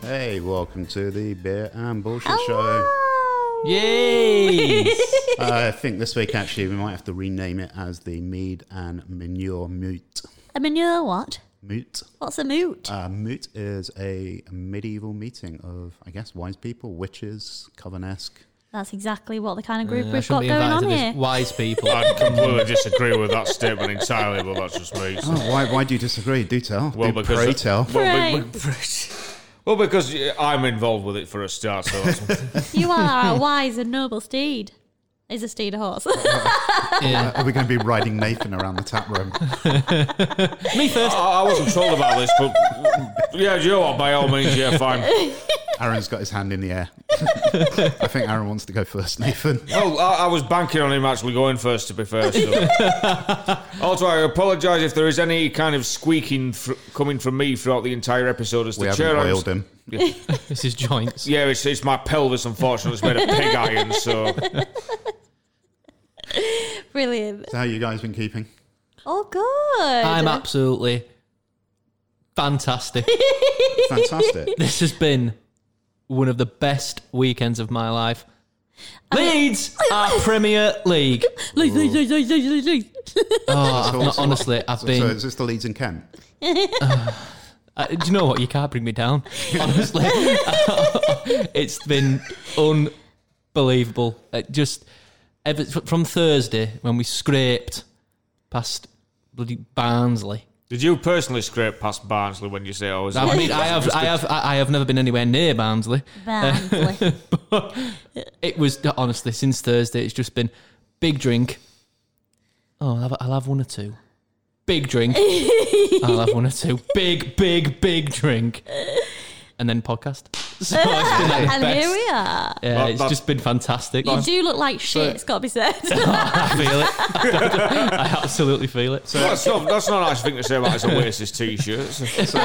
Hey, welcome to the Beer and Bullshit Hello. Show. Yay! I think this week, actually, we might have to rename it as the Mead and Manure Moot. A manure what? Moot. What's a moot? Moot is a medieval meeting of, I guess, wise people, witches, coven-esque. That's exactly what the kind of group I we've shouldn't got be going invited on to here. this wise people. I completely disagree with that statement entirely, but that's just me. So. Oh, why do you disagree? Do tell. Well, Do because pray tell. Well, because I'm involved with it for a start. So that's You are a wise and noble steed. Is a steed a horse? Yeah. Are we going to be riding Nathan around the tap room? Me first. I wasn't told about this, but yeah, you know what? By all means, yeah, fine. Aaron's got his hand in the air. I think Aaron wants to go first, Nathan. Well, I was banking on him actually going first, to be fair. So. Also, I apologise if there is any kind of squeaking coming from me throughout the entire episode. As We the haven't chair, oiled him. This is joints. Yeah, it's my pelvis, unfortunately. It's made of pig iron, so... Brilliant. So how you guys been keeping? Oh, good. I'm absolutely fantastic. Fantastic. This has been one of the best weekends of my life. Leeds are Premier League. Leeds. Honestly, I've So been. is this the Leeds in Kent? Do you know what? You can't bring me down. Honestly, it's been unbelievable. From Thursday when we scraped past bloody Barnsley. Did you personally scrape past Barnsley when you say I was... I mean, I have never been anywhere near Barnsley. Barnsley. But it was honestly since Thursday. It's just been big drink. Oh, I'll have one or two. Big drink. I'll have one or two. Big drink. And then podcast. So it's been like the And best. here we are. Yeah, it's just been fantastic. You do look like shit, it's got to be said. I feel it. I absolutely feel it. So that's not a nice thing to say about his Oasis t-shirts.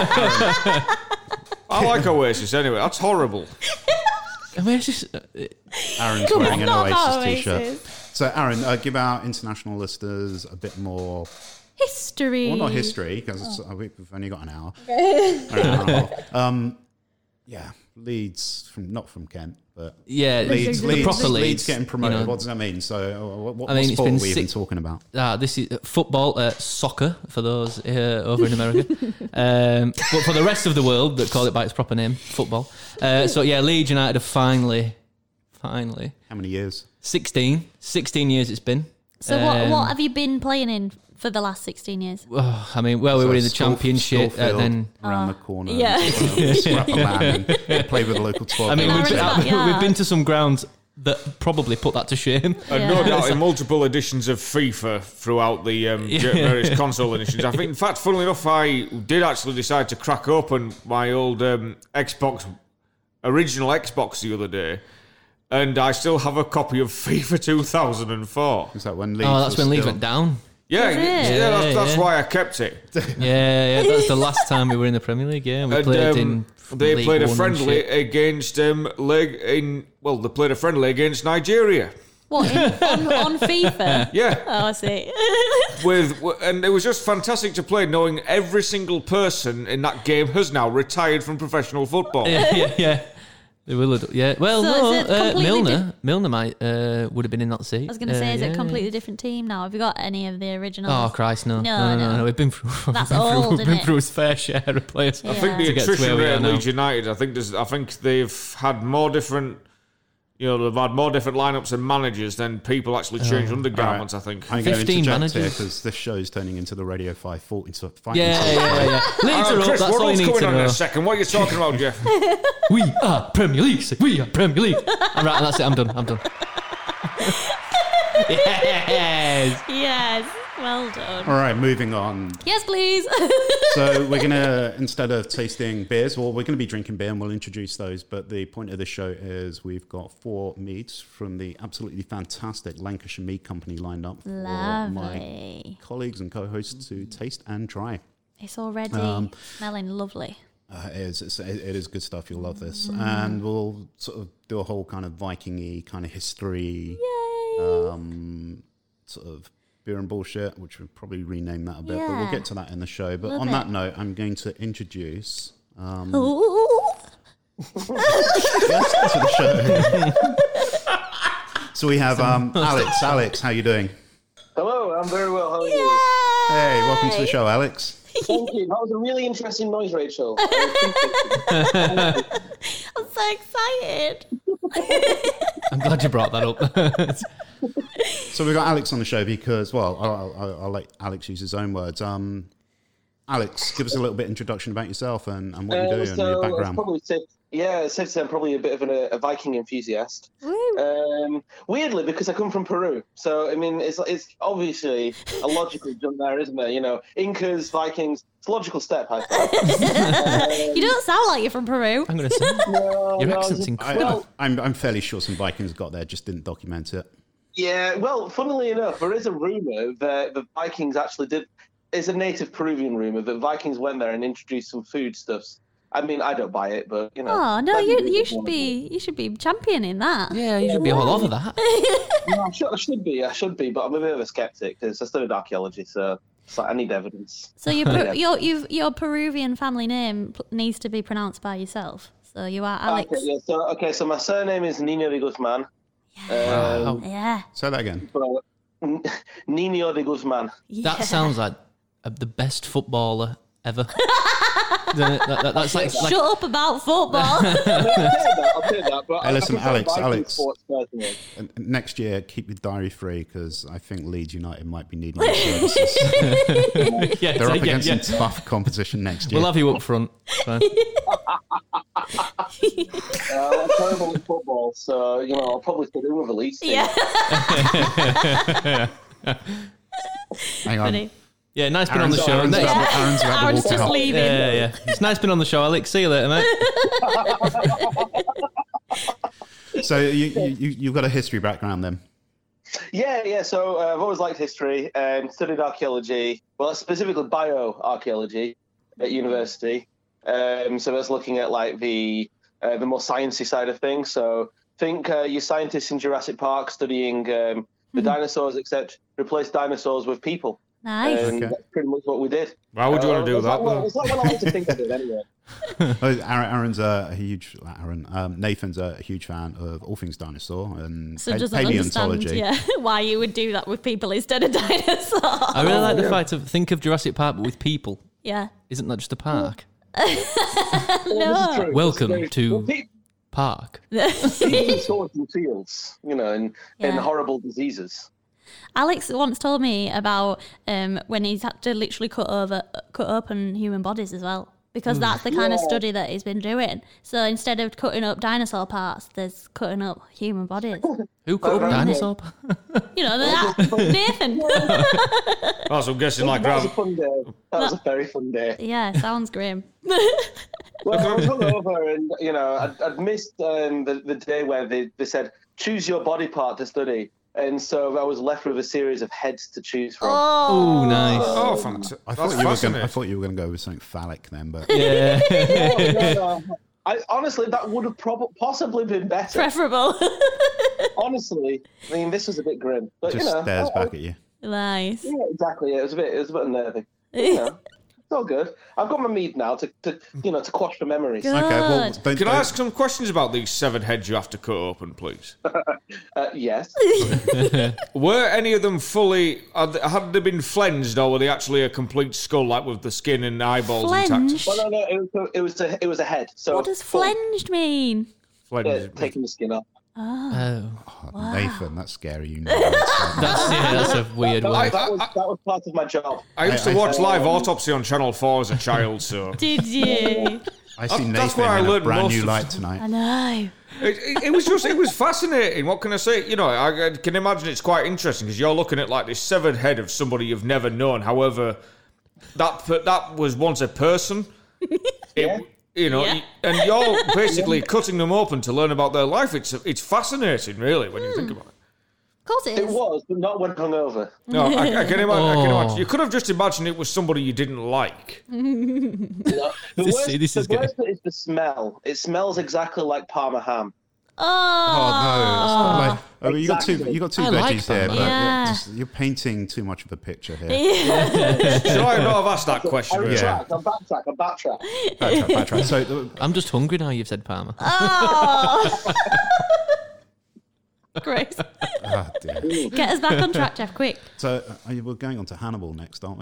I like Oasis anyway. That's horrible. I mean, it's just, Aaron's Come wearing on, an not Oasis about t-shirt. Oasis. So Aaron, give our international listeners a bit more... History. Well, not history, because we've only got an hour. Or an hour and a half. Yeah, Leeds, not from Kent, but Leeds, the proper Leeds. getting promoted. You know. What does that mean? So what it's sport been are we even talking about? This is football, soccer for those over in America. But for the rest of the world that call it by its proper name, football. So yeah, Leeds United have finally. How many years? 16 years it's been. So what have you been playing in for the last 16 years? I mean, we were in the championship, then around the corner, yeah. scrap a land and play with the local 12. I mean, Aaron's backyard. we've been to some grounds that probably put that to shame. And no doubt in multiple editions of FIFA throughout the various console editions. I think, in fact, funnily enough, I did actually decide to crack open my old original Xbox the other day. And I still have a copy of FIFA 2004. Is that when Leeds? That's when Leeds went down. Yeah, Is it? that's why I kept it. Yeah, that's the last time we were in the Premier League. Yeah, we played in. They League played a One and friendly shit. against they played a friendly against Nigeria. What, on FIFA? Yeah, Oh, I see. and it was just fantastic to play, knowing every single person in that game has now retired from professional football. Yeah. They will have, yeah. Well, So is it completely Milner might would have been in that seat. I was going to say, is it a completely different team now? Have you got any of the originals? Oh Christ, no. No. We've been through. That's we've old, been isn't through it? his fair share of players. Yeah. I think the To get to attrition where we rate are at now. Leeds United, I think they've had more different. They've had more different lineups and managers than people actually change undergarments. I think. I'm going to 15 interject here managers. because this show is turning into the Radio 540. So Yeah. Leeds are up. Chris, That's what all you else need coming to on in know. a second? What are you talking about, Jeff? We are Premier League. We are Premier League. I'm right. That's it. I'm done. Yes. Yes. Well done. All right, moving on. Yes, please. So we're going to, instead of tasting beers, we're going to be drinking beer and we'll introduce those. But the point of the show is we've got 4 meads from the absolutely fantastic Lancashire Mead Company lined up for my Lovely. colleagues and co-hosts to taste and try. It's already smelling lovely. It is good stuff. You'll love this. And we'll sort of do a whole kind of Viking-y kind of history, sort of beer and bullshit, which we'll probably rename that a bit, but we'll Yeah. get to that in the show. But Love on it. that note, I'm going to introduce... Ooh. Yes, that's for the show. So we have Alex. Alex, how you doing? Hello, I'm very well. How are you? Hey, welcome to the show, Alex. Thank you. That was a really interesting noise, Rachel. I'm so excited. I'm glad you brought that up. So we've got Alex on the show because, well, I'll let Alex use his own words. Alex, give us a little bit introduction about yourself and what you do and your background. It's safe to say I'm probably a bit of a Viking enthusiast. Weirdly, because I come from Peru, so I mean, it's obviously a logical jump there, isn't there? You know, Incas, Vikings. It's a logical step, I think. You don't sound like you're from Peru. I'm going to say your accent's incredible. I'm fairly sure some Vikings got there, just didn't document it. Yeah, well, funnily enough, there is a rumor that the Vikings actually did. It's a native Peruvian rumor that Vikings went there and introduced some foodstuffs. I mean, I don't buy it, but you know. Oh no, you should be championing that. Yeah, you should be all over that. No, I should be, but I'm a bit of a skeptic because I studied archaeology, so it's like I need evidence. So your Peruvian family name needs to be pronounced by yourself. So you are Alex. So my surname is Nino de Guzman. Wow. Yeah. Say that again. Nino de Guzman. That sounds like the best footballer ever. That's like Shut up about football. I'll take that. But Hey, listen, Alex. Sports personally. Next year, keep your diary free because I think Leeds United might be needing your services. yeah, They're up against some tough competition next year. We'll have you up front. I'm terrible at football, so you know I'll probably fit in with a Leeds team. Yeah. Hang on. Funny. Yeah, nice being on the show. Aaron's about to Aaron's walk just out. leaving. Yeah. It's nice being on the show, Alex. See you later, mate. Oh, So you've got a history background then? Yeah. So I've always liked history and studied archaeology. Well, specifically bioarchaeology at university. So that's looking at like the more sciencey side of things. So think your scientists in Jurassic Park studying the dinosaurs, except replace dinosaurs with people. Nice. And that's pretty much what we did. Why would you want to do that? It's like what I like to think of it anyway. Aaron's a huge Nathan's a huge fan of all things dinosaur and So doesn't understand why you would do that with people instead of dinosaurs. I really like the fact of think of Jurassic Park but with people. Yeah. Isn't that just a park? No. Welcome to Park. People swords and fields, you know, and horrible diseases. Alex once told me about when he's had to literally cut open human bodies as well, because that's the kind of study that he's been doing. So instead of cutting up dinosaur parts, there's cutting up human bodies. Who cut up dinosaur? You know, Nathan. Oh, so I'm guessing like that was a fun day. That was a very fun day. Yeah, sounds grim. Well, I was hungover, and you know, I'd missed the day where they said choose your body part to study. And so I was left with a series of heads to choose from. Oh, nice. Oh, fantastic. I thought you were going to go with something phallic then, but Yeah. No. Honestly, that would have possibly been better. Preferable. Honestly, I mean, this was a bit grim, but just you know, stares back at you. Nice. Yeah, exactly. It was a bit unnerving. You know, it's all good. I've got my mead now to quash the memories. Good. Okay, well, Can I ask some questions about these severed heads you have to cut open, please? Yes. Were any of them fully... Had they been flensed, or were they actually a complete skull, like with the skin and eyeballs intact? Flenged? Well, no, it was a head. So What does flenged mean? Flensed. taking the skin off. Oh. Oh, Nathan, that's scary. You know. That's a weird word. That was part of my job. I used to watch Live Autopsy on Channel 4 as a child, so... Did you? I see That's Nathan where I in a learned brand most new of- light tonight. I know. It was fascinating. What can I say? You know, I can imagine it's quite interesting because you're looking at like this severed head of somebody you've never known. However, that was once a person. You know, Yeah. and you're basically cutting them open to learn about their life. It's fascinating, really, when you think about it. Of course it It is. was, but not when hungover. No, I can imagine. You could have just imagined it was somebody you didn't like. No. This is The good. worst bit is the smell. It smells exactly like Parma ham. Oh no! You got two I like veggies there, that. but Yeah. you're painting too much of a picture here. Should I not have asked that question? I'm really? backtrack. Backtrack. So I'm just hungry now you've said Parma. Oh. Great. oh dear. Get us back on track, Jeff, quick. So we're going on to Hannibal next, aren't we?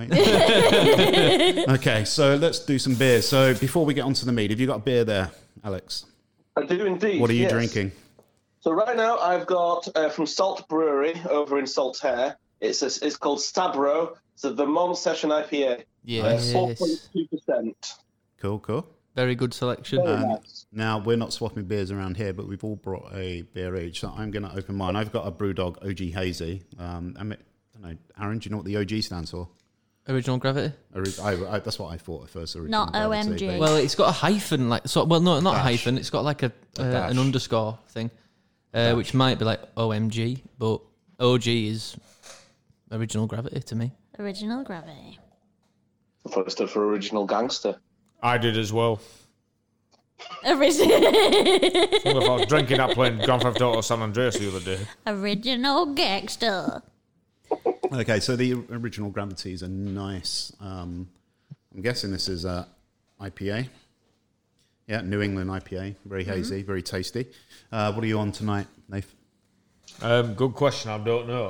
Okay, so let's do some beers. So before we get onto the meat, have you got a beer there, Alex? I do indeed. What are you yes. drinking? So right now I've got from Salt Brewery over in Saltaire. It's called Stabro. It's a Vermont Session IPA. Yes. 4.2%. Cool. Very good selection. Very nice. Now, we're not swapping beers around here, but we've all brought a beer each. So I'm going to open mine. I've got a Brewdog OG Hazy. I don't know, Aaron, do you know what the OG stands for? Original Gravity. That's what I thought at first. Original Not Gravity, OMG. but- Well, it's got a hyphen, like not a Dash. hyphen. It's got like dash. an underscore thing, which might be like OMG, but OG is Original Gravity to me. Original Gravity. I thought it stood for Original Gangster. I did as well. Original. I was drinking that playing Grand Theft Auto San Andreas the other day. Original Gangster. Okay, so the Original Gravity is a nice. I'm guessing this is a IPA. Yeah, New England IPA. Very hazy, very tasty. What are you on tonight, Nath? Good question. I don't know.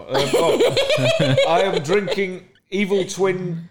I am drinking Evil Twin.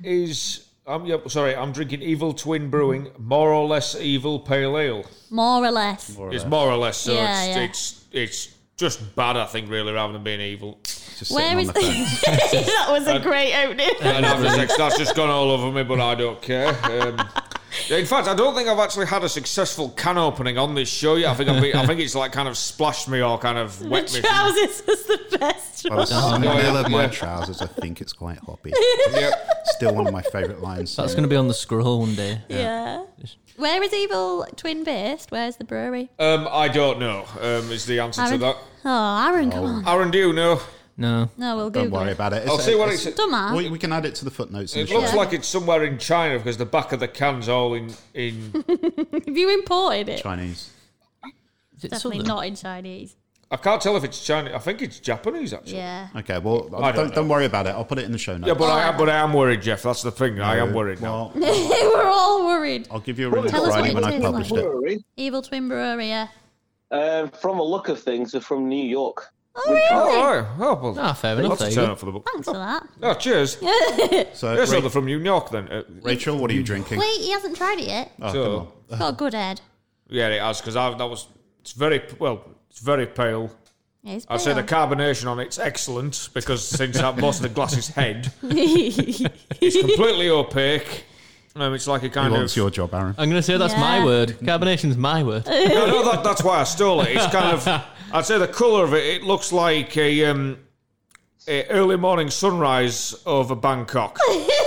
I'm drinking Evil Twin Brewing, More or Less Evil Pale Ale. More or less. It's more or less. So Yeah, it's just bad, I think, really, rather than being evil. Just Where sitting is on the fence. That was a great opening. And that's just gone all over me, but I don't care. In fact, I don't think I've actually had a successful can opening on this show yet. I think it's like kind of splashed me or kind of wet The me. trousers was the best By one. the smell of my trousers, I think it's quite hoppy. Yep. Still one of my favourite lines. That's going to be on the scroll one day. Yeah. Where is Evil Twin based? Where's the brewery? I don't know. Is the answer to Aaron? that? Oh, Aaron, come on. Aaron, do you know? No. No, we'll Google Don't worry it. about it. I'll see what it's. Don't mind. We can add it to the footnotes. In It the looks show. like it's somewhere in China because the back of the can's all in Have you imported it? Chinese. Is it Definitely Southern? not in Chinese. I can't tell if it's Chinese. I think it's Japanese, actually. Yeah. Okay, well, I don't don't worry about it. I'll put it in the show notes. Yeah, but I am worried, Jeff. That's the thing. I am worried now. Well, We're all worried. I'll give you a ring on Tell us Friday what when it I is, published like. it. Brewery. Evil Twin Brewery, yeah. From the look of things, they're from New York. Oh, really? Oh, right. Oh, well. Ah, fair enough. That's There a you turn go. up for the book. Thanks for that. Oh, cheers. So, Yeah, so they're from New York then. Rachel, what are you drinking? Wait, he hasn't tried it yet. Oh, So- come on. It's got a good head. Yeah, it has because it's very pale. Yeah, it's I'd say the pale. carbonation on it's excellent because since most of the glass is head, It's it's completely opaque. It's like a Who kind wants of. your job, Aaron? I'm going to say that's Yeah. my word. Carbonation's my word. No, that's why I stole it. It's kind of. I'd say the colour of it. It looks like a early morning sunrise over Bangkok.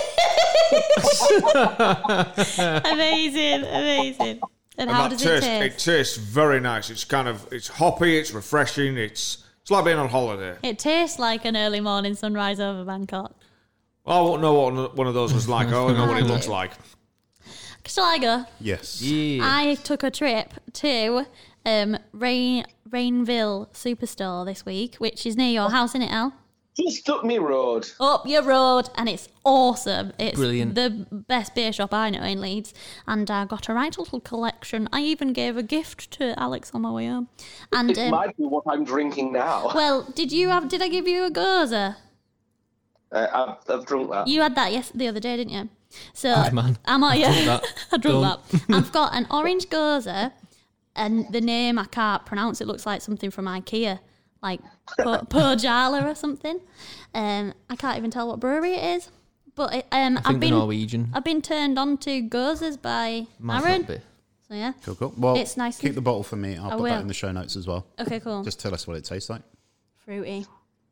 amazing. And how that does it taste? It tastes very nice. It's hoppy. It's refreshing. It's like being on holiday. It tastes like an early morning sunrise over Bangkok. I won't know what one of those was like. I only know what it looks like. Shall I go? Yes. Yeah. I took a trip to Rainville Superstore this week, which is near your house, isn't it, Al? Just up me road. Up your road, and it's awesome. It's Brilliant. the best beer shop I know in Leeds, and I got a right little collection. I even gave a gift to Alex on my way home. And It might be what I'm drinking now. well, did I give you a goza? I've drunk that. You had that the other day, didn't you? So Good man. I'm on yeah. that. I drunk that. I've got an orange goza, and the name I can't pronounce. It looks like something from IKEA, like Pojala or something. I can't even tell what brewery it is. But I I've think the been Norwegian. I've been turned on to gozas by Might Aaron. not be. So yeah. Cool. Well, It's nice keep and- the bottle for me. I'll I put will. that in the show notes as well. Okay, cool. Just tell us what it tastes like. Fruity.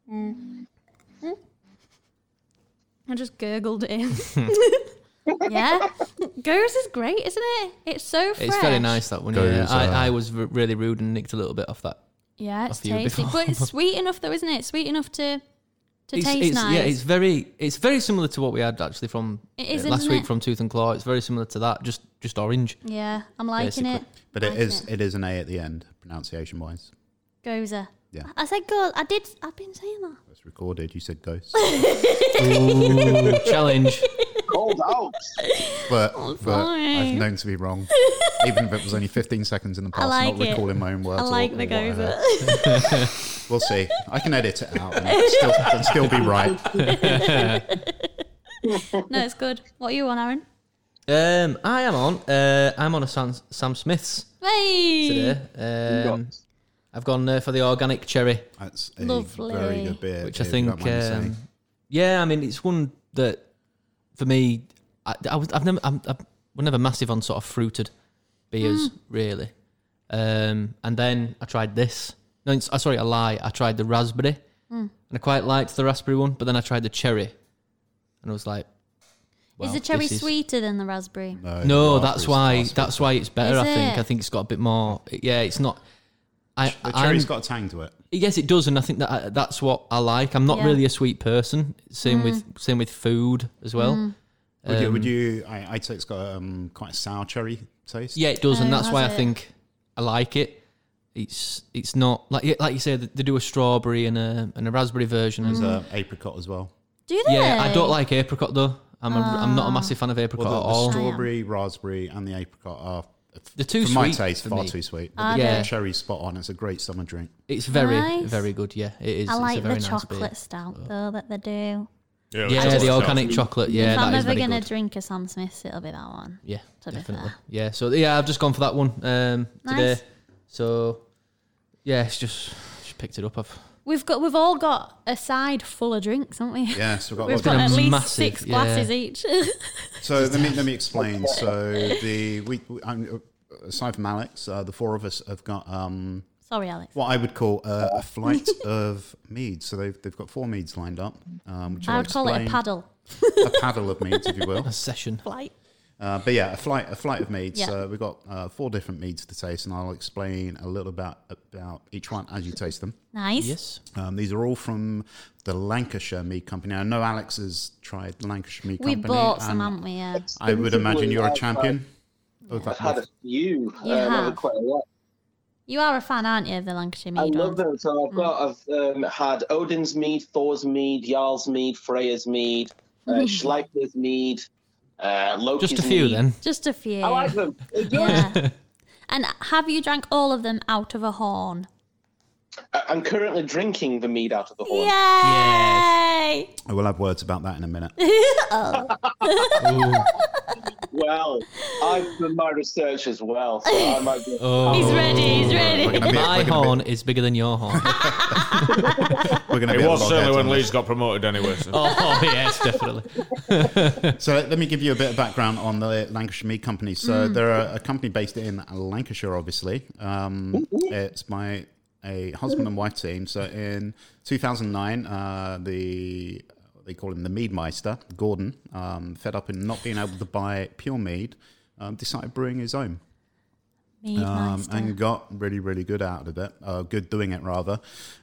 I just gurgled it in. Yeah. Goes is great, isn't it? It's so fresh. It's very nice, that one. Goes, Yeah. I was really rude and nicked a little bit off that. Yeah, it's off you tasty. before. But it's sweet enough though, isn't it? Sweet enough to taste it's, nice. Yeah, it's very similar to what we had actually from It is, last isn't week it? from Tooth and Claw. It's very similar to that, just orange. Yeah, I'm liking Basically. it. But Liking it is an A at the end, pronunciation wise. Goza. Yeah. I said go. I've been saying that. It's recorded. You said ghost. Ooh, challenge. Called out. but fine. I've known to be wrong. Even if it was only 15 seconds in the past, like not it. recalling my own words. I like or the whatever. Goza. We'll see. I can edit it out and still be right. No, it's good. What are you on, Aaron? I'm on a Sam Smith's Hey. today. I've gone for the organic cherry, That's a Lovely. very good beer. which I if you don't think, mind me saying. yeah, I mean, it's one that for me, we're never massive on sort of fruited beers, really. And then I tried this. No, sorry, I lie. I tried the raspberry, and I quite liked the raspberry one. But then I tried the cherry, and I was like, Is well, the cherry this is- sweeter than the raspberry? No, the that's raspberry's why it's better. Is I it? think it's got a bit more. Yeah, it's not. The cherry's got a tang to it. Yes, it does, and I think that's what I like. I'm not Yeah. really a sweet person. Same with food as well. Would you? I'd say it's got quite a sour cherry taste. Yeah, it does, and Oh, that's why I has it? think I like it. It's not like you say they do a strawberry and a raspberry version. There's apricot as well. Do they? Yeah, I don't like apricot though. I'm not a massive fan of apricot Well, at the all. strawberry, raspberry, and the apricot are, They're too for my sweet taste, for far me. too sweet. Are But they? the cherry's spot on. It's a great summer drink. It's very Nice. very good. Yeah, it is. I It's like a very the nice chocolate beer. stout though that they do. Yeah, the organic chocolate. Yeah, if I'm that is ever very gonna good. drink a Sam Smith's, it'll be that one. Yeah, to be definitely. fair. Yeah, so yeah, I've just gone for that one today. Nice. So yeah, it's just picked it up. We've all got a side full of drinks, haven't we? Yeah, so We've got been a at least massive- 6 glasses yeah. each. So let me explain. So aside from Alex, the four of us have got Sorry, Alex. what I would call a flight of meads. So they've got 4 meads lined up. Which I I'll would call it a explain. paddle. A paddle of meads, if you will. A session. Flight. But yeah, a flight of meads. Yeah. We've got 4 different meads to taste, and I'll explain a little about each one as you taste them. Nice. Yes. These are all from the Lancashire Mead Company. I know Alex has tried Lancashire Mead We Company. bought some, and haven't we? Yeah. I would imagine you're a champion. of that. I've had a few. You I've have. had quite a lot. You are a fan, aren't you, of the Lancashire I Mead love ones? them. So I've had Odin's Mead, Thor's Mead, Jarl's Mead, Freya's Mead, Schleicher's Mead, Loki's Just a few Mead. then. Just a few. I like them. They're good. Yeah. And have you drank all of them out of a horn? I'm currently drinking the mead out of the horn. Yay! I will have words about that in a minute. Well, I've done my research as well, so I might be. Oh. He's ready, he's ready. We're gonna be- My we're gonna be- horn is bigger than your horn. We're going to It be at was certainly loggerheads when on Lee's this. got promoted anyway. So. Oh yes, definitely. So let me give you a bit of background on the Lancashire Mead Company. So they're a company based in Lancashire, obviously. It's by a husband and wife team. So in 2009, they call him the Meadmeister, Gordon, fed up in not being able to buy pure mead, decided brewing his own. Mead Meister. And got really, really good out of it. Good doing it, rather.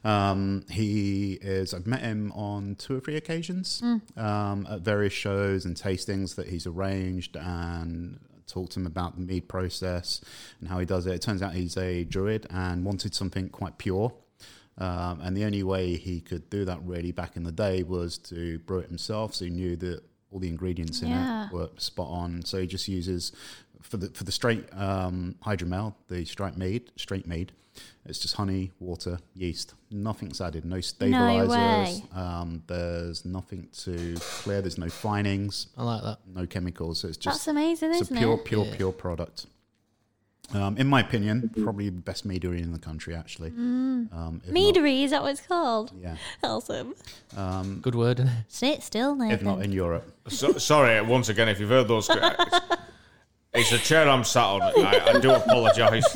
I've met him on 2 or 3 occasions at various shows and tastings that he's arranged, and talked to him about the mead process and how he does it. It turns out he's a druid and wanted something quite pure. And the only way he could do that really back in the day was to brew it himself. So he knew that all the ingredients in Yeah. it were spot on. So he just uses for the straight hydromel, the straight mead. It's just honey, water, yeast. Nothing's added. No stabilizers. There's nothing to clear. There's no finings. I like that. No chemicals. So it's just That's amazing, it's isn't a pure, it? pure product. In my opinion, probably the best meadery in the country, actually. If not- Meadery, is that what it's called? Yeah. Awesome. Good word, isn't it? Sit still, Nathan. If not in Europe. Sorry, once again, if you've heard those. It's the chair I'm sat on. I do apologise.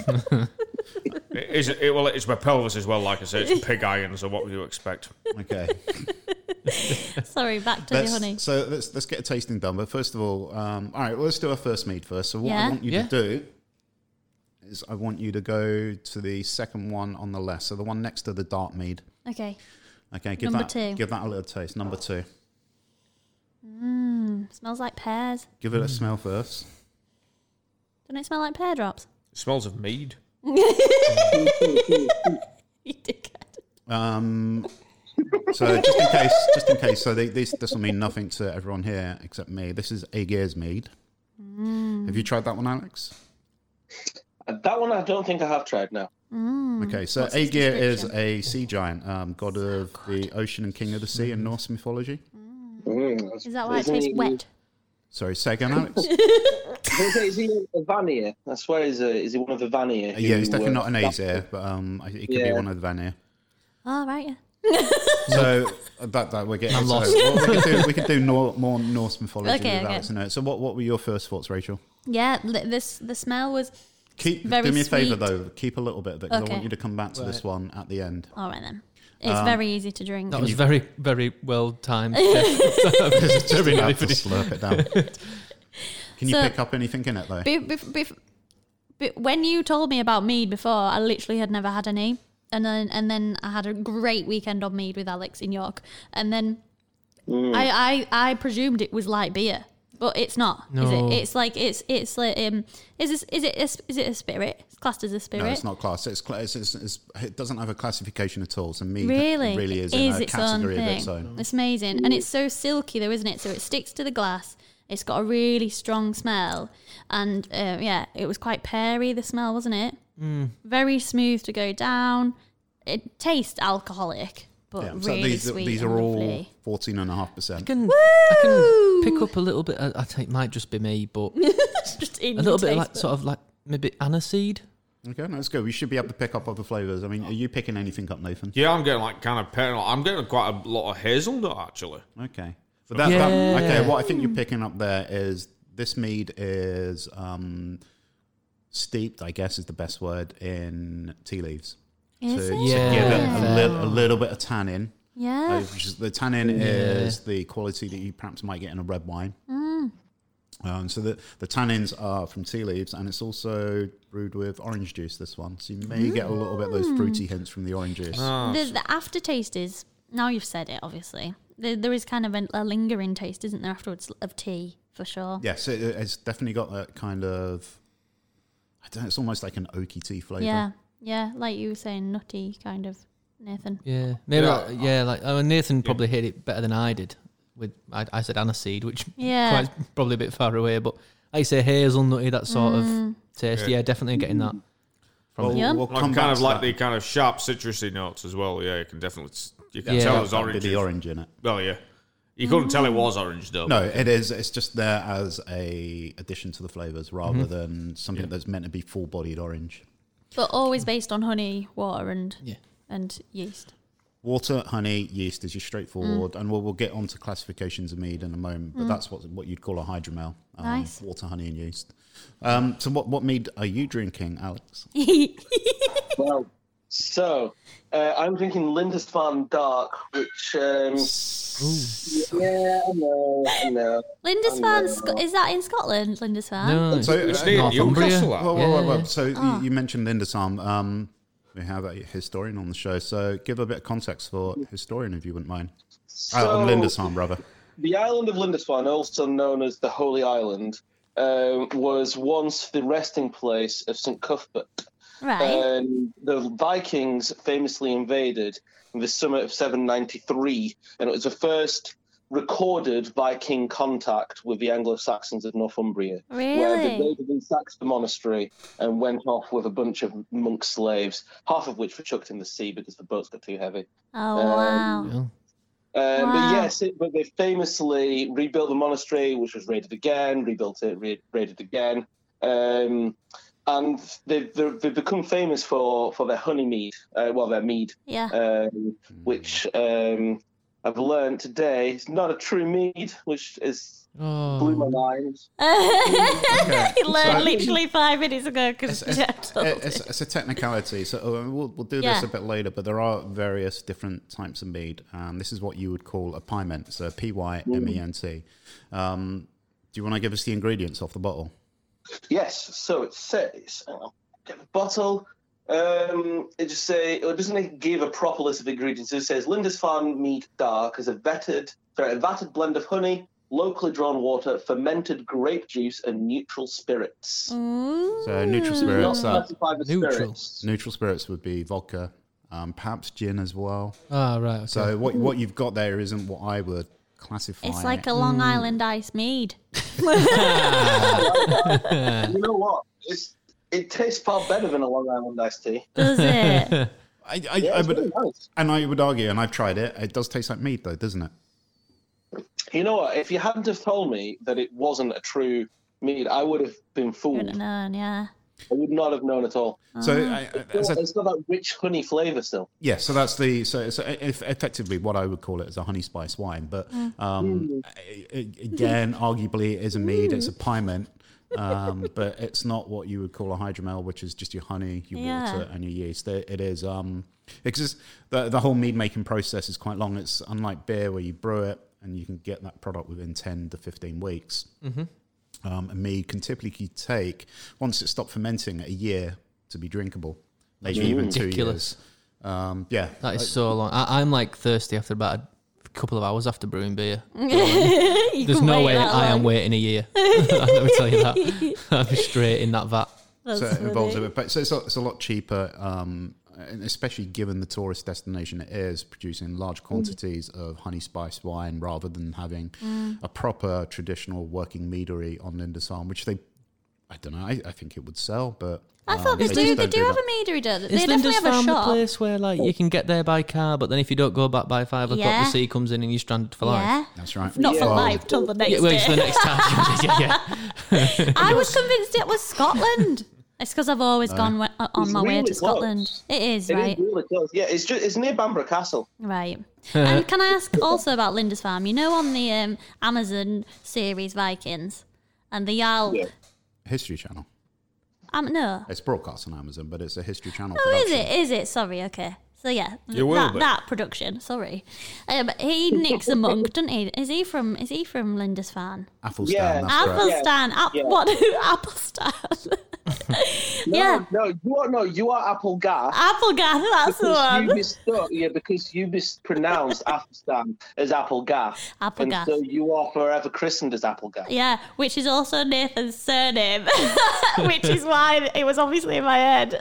It's my pelvis as well. Like I say, it's pig iron. So what would you expect? Okay. Sorry, back to the honey. So let's get a tasting done. But first of all right, well, let's do our first mead first. So what Yeah. I want you Yeah. to do is I want you to go to the second one on the left. So the one next to the dark mead. Okay. Okay, give Number that 2. give that a little taste. Number 2. Smells like pears. Give it a smell first. Doesn't it smell like pear drops? It smells of mead. You You dickhead. So just in case, so this will mean nothing to everyone here except me. This is Aegir's mead. Have you tried that one, Alex? That one I don't think I have tried now. Okay, so What's his Aegir is description? a sea giant, god of the ocean and king of the sea in Norse mythology. Is that why it Isn't tastes he- wet? Sorry, say again, Alex? Is he a Vanir? I swear, is he one of the Vanir? Yeah, he's who, definitely not an uh, Aesir, but he could be Yeah. one of the Vanir. Oh, right, yeah. So that we're getting. I'm so, lost. well, we could do more Norse mythology Okay, with okay. Alex. So what were your first thoughts, Rachel? Yeah, the smell was... Very do me a favour sweet. though. Keep a little bit of it. 'Cause I Okay. want you to come back to this one at the end. All right, then. It's very easy to drink. That was very, very well timed. Very About ready to for this. slurp it down. Can you So- pick up anything in it though? When you told me about mead before, I literally had never had any. And then I had a great weekend on mead with Alex in York. And then I presumed it was like beer. But it's not, No. is it? It's like is it a spirit? It's classed as a spirit. No, it's not class. It doesn't have a classification at all. So mead Really, really is it in is a its own category of thing. its own. It's amazing, and it's so silky though, isn't it? So it sticks to the glass. It's got a really strong smell, and it was quite peary. The smell, wasn't it? Very smooth to go down. It tastes alcoholic, but Yeah, so really sweet. these and are all lovely. 14.5%. I can pick up a little bit. I think it might just be me, but It's just in a little your bit taste like buds. sort of like maybe aniseed. Okay, no, that's good. We should be able to pick up other flavours. I mean, are you picking anything up, Nathan? Yeah, I'm getting like kind of I'm getting quite a lot of hazelnut actually. Okay. But Yeah. okay, what I think you're picking up there is this mead is steeped, I guess is the best word, in tea leaves. Is to it? Yeah. give it Fair. a little bit of tannin. Yeah. Which is, the tannin is the quality that you perhaps might get in a red wine. So the tannins are from tea leaves, and it's also brewed with orange juice, this one. So you may get a little bit of those fruity hints from the orange juice. The aftertaste is, now you've said it, obviously. There is kind of a lingering taste, isn't there, afterwards, of tea, for sure. Yes, it's definitely got that kind of, I don't know, it's almost like an oaky tea flavour. Yeah. Yeah, like you were saying, nutty kind of, Nathan. Yeah, maybe. Yeah. Like Nathan probably hit it better than I did. With I said aniseed, which Yeah. quite probably a bit far away, but I say hazelnutty, that sort of taste. Yeah, definitely getting that. Well, Yeah. we'll Like come kind back of to like that. the kind of sharp citrusy notes as well. Yeah, you can definitely Yeah. tell That'd there's be orange. the orange in it. Well, yeah, you couldn't tell it was orange though. No, it is. It's just there as a addition to the flavours rather than something that's meant to be full-bodied orange. But always based on honey, water, and Yeah. yeast. Water, honey, yeast is your straightforward, and we'll get onto classifications of mead in a moment. But that's what you'd call a hydromel. Nice. Water, honey, and yeast. So what mead are you drinking, Alex? Well, so I'm drinking Lindisfarne Dark, which yeah, I know. Lindisfarne, is that in Scotland, Lindisfarne? No, It's near Northumbria. Newcastle, that. Whoa. So you mentioned Lindisfarne. We have a historian on the show, so give a bit of context for historian, if you wouldn't mind. So, Lindisfarne, rather. the island of Lindisfarne, also known as the Holy Island, was once the resting place of St. Cuthbert. Right. The Vikings famously invaded in the summer of 793, and it was the first recorded Viking contact with the Anglo-Saxons of Northumbria, where they Really? raided and sacked the monastery and went off with a bunch of monk slaves, half of which were chucked in the sea because the boats got too heavy. Oh, wow. Yeah. But Wow. yes, but they famously rebuilt the monastery, which was raided again, rebuilt it, raided again. And they've become famous for their honey mead, their mead, Yeah. which I've learned today is not a true mead, which is Oh. blew my mind. He learned So- literally 5 minutes ago because It's a technicality, so we'll do Yeah. this a bit later, but there are various different types of mead. This is what you would call a pyment, so Pyment. Do you want to give us the ingredients off the bottle? Yes, so it says, get the bottle. It doesn't give a proper list of ingredients. It says Lindisfarne Mead Dark is a vatted blend of honey, locally drawn water, fermented grape juice, and neutral spirits. So neutral Not spirits. specified the Neutral. spirits. Neutral spirits would be vodka, perhaps gin as well. Ah, right. Okay. So what you've got there isn't what I would classify. It's like a Long Island ice mead. You know what? It tastes far better than a Long Island iced tea. Does it? I would, really nice. and I would argue, and I've tried it. It does taste like mead, though, doesn't it? You know what? If you hadn't have told me that it wasn't a true mead, I would have been fooled. Wouldn't have known, yeah. I would not have known at all. So, It's got that rich honey flavour still. yeah. So that's effectively what I would call it as a honey spice wine. But again, arguably, it is a mead. It's a piment. But it's not what you would call a hydromel, which is just your honey, your water, and your yeast. It is because the whole mead making process is quite long. It's unlike beer where you brew it and you can get that product within 10 to 15 weeks. Mm-hmm. A mead can typically take, once it stopped fermenting, a year to be drinkable, maybe even 2 years. Yeah, That is so long. I'm like thirsty after about a couple of hours after brewing beer. There's no way I am waiting a year. Let me tell you that. I'm straight in that vat. That's so it involves funny. a bit, but so it's a lot cheaper, and especially given the tourist destination it is, producing large quantities of honey spiced wine rather than having a proper traditional working meadery on Lindisfarne, which I don't know, I think it would sell, but I thought they just do don't have that. a meadery, don't they? Is They definitely have a Lindisfarne the shop. place where like you can get there by car, but then if you don't go back by 5 o'clock, Yeah. the sea comes in and you're stranded for life? Yeah. That's right. Not for Yeah. life, till the next Yeah, well, day. it's the next time. yeah. I was convinced it was Scotland. It's because I've always gone on It's my way really to Scotland. close. It is, It right? is really close. Yeah, it's near Bamborough Castle. Right. And can I ask also about Lindisfarne? You know, on the Amazon series Vikings and the Jarl. Yeah. History Channel. No. It's broadcast on Amazon, but it's a History Channel Oh, production. is it? Is it? Sorry. Okay. So yeah, You will be. that production. Sorry. He nicks a monk, doesn't he? Is he from Lindisfarne? Athelstan, Yeah. that's correct. Athelstan. Yeah. What? Athelstan. Yeah. No, you are Applegarth. Applegarth. That's the one. Because you mispronounced Athelstan as Applegarth. Applegarth. And so you are forever christened as Applegarth. Yeah, which is also Nathan's surname, which is why it was obviously in my head.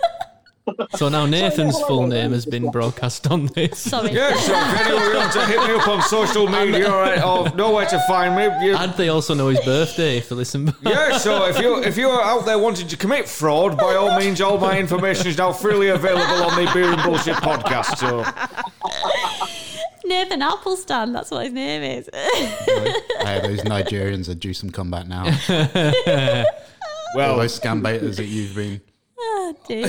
So now Nathan's full name has been broadcast on this. Sorry. Yeah, so if anyone wants to hit me up on social media or know where to find me, And they also know his birthday if they listen back. yeah, so if you're out there wanting to commit fraud, by all means, all my information is now freely available on the Beer and Bullshit podcast. So Nathan Applestan, that's what his name is. Hey, those Nigerians are due some comeback now. All well, those scam baiters that you've been. Oh dear.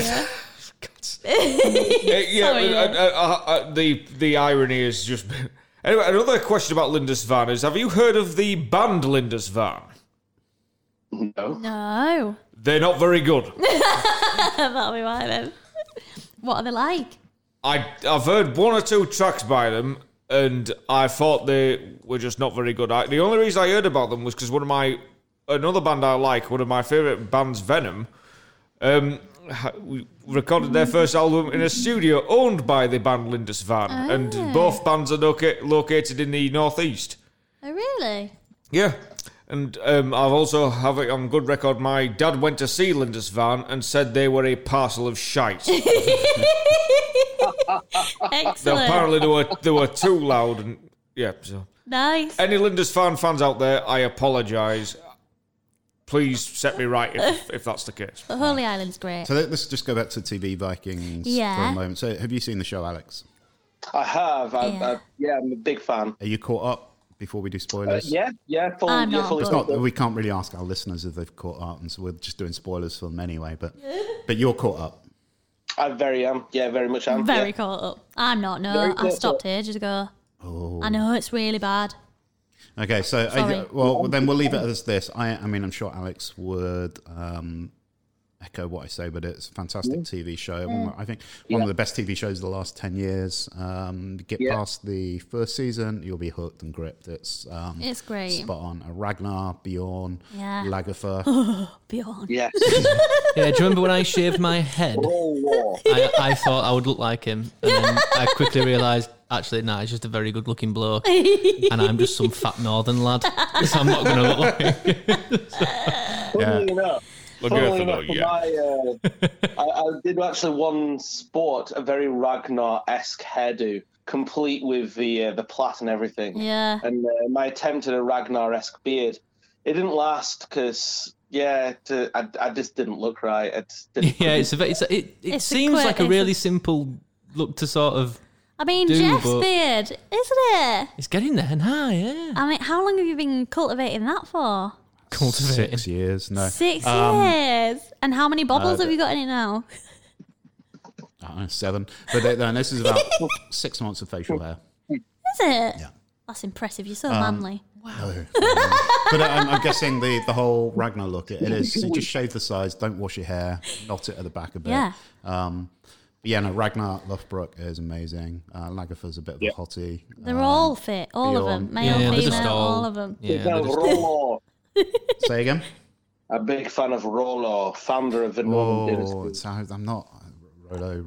the irony is just. Anyway, another question about Lindisfarne is: have you heard of the band Lindisfarne? No. No. They're not very good. That'll be why then. What are they like? I've heard one or two tracks by them, and I thought they were just not very good. The only reason I heard about them was because another band I like, one of my favourite bands, Venom, we recorded their first album in a studio owned by the band Lindisfarne, and both bands are located in the northeast. Oh really? Yeah. And I've also have it on good record. My dad went to see Lindisfarne and said they were a parcel of shite. Excellent. Apparently they were too loud and yeah. So Nice. any Lindisfarne fans out there, I apologise. Please set me right if that's the case. But Holy Island's great. So let's just go back to TV Vikings for Yeah. a moment. So have you seen the show, Alex? I have. Yeah. I'm a big fan. Are you caught up before we do spoilers? Yeah. I'm not, fully It's but- not, we can't really ask our listeners if they've caught up, and so we're just doing spoilers for them anyway. But you're caught up. I very am. Yeah, very much am. Very yeah. caught up. I'm not, no. Very I caught stopped up. ages ago. Oh. I know, it's really bad. Okay, so Sorry. well, then we'll leave it as this. I mean, I'm sure Alex would echo what I say, but it's a fantastic TV show. I think one of the best TV shows of the last 10 years. Get past the first season, you'll be hooked and gripped. It's great. spot on. Ragnar, Bjorn, Yeah. Lagerfur. Beyond. Yes. Yeah, do you remember when I shaved my head? World War. I thought I would look like him, and then I quickly realised, actually, no, he's just a very good-looking bloke, and I'm just some fat northern lad, so I'm not going to look like him. Funnily enough, Funnily enough, I did actually one sport a very Ragnar-esque hairdo, complete with the plait and everything. Yeah. And my attempt at a Ragnar-esque beard, it didn't last because I just didn't look right. It quick, seems like a really simple look to sort of. I mean, Jeff's beard, isn't it? It's getting there now, yeah. I mean, how long have you been cultivating that for? Cultivating 6 years. No, 6 years. And how many bobbles have you got in it now? I don't know, 7. But then this is about 6 months of facial hair. Is it? Yeah. That's impressive. You're so manly. Wow. But I'm guessing the whole Ragnar look, it is. So just shave the sides, don't wash your hair, knot it at the back a bit. Yeah. Ragnar Lothbrok is amazing. Lagerfur's a bit of a hottie. They're all fit. All of them. Male, they're just female, all- all of them. Yeah, they're just- Rollo. Say again? A big fan of Rollo, founder of the Northern Dynasty. I'm not. Rolo.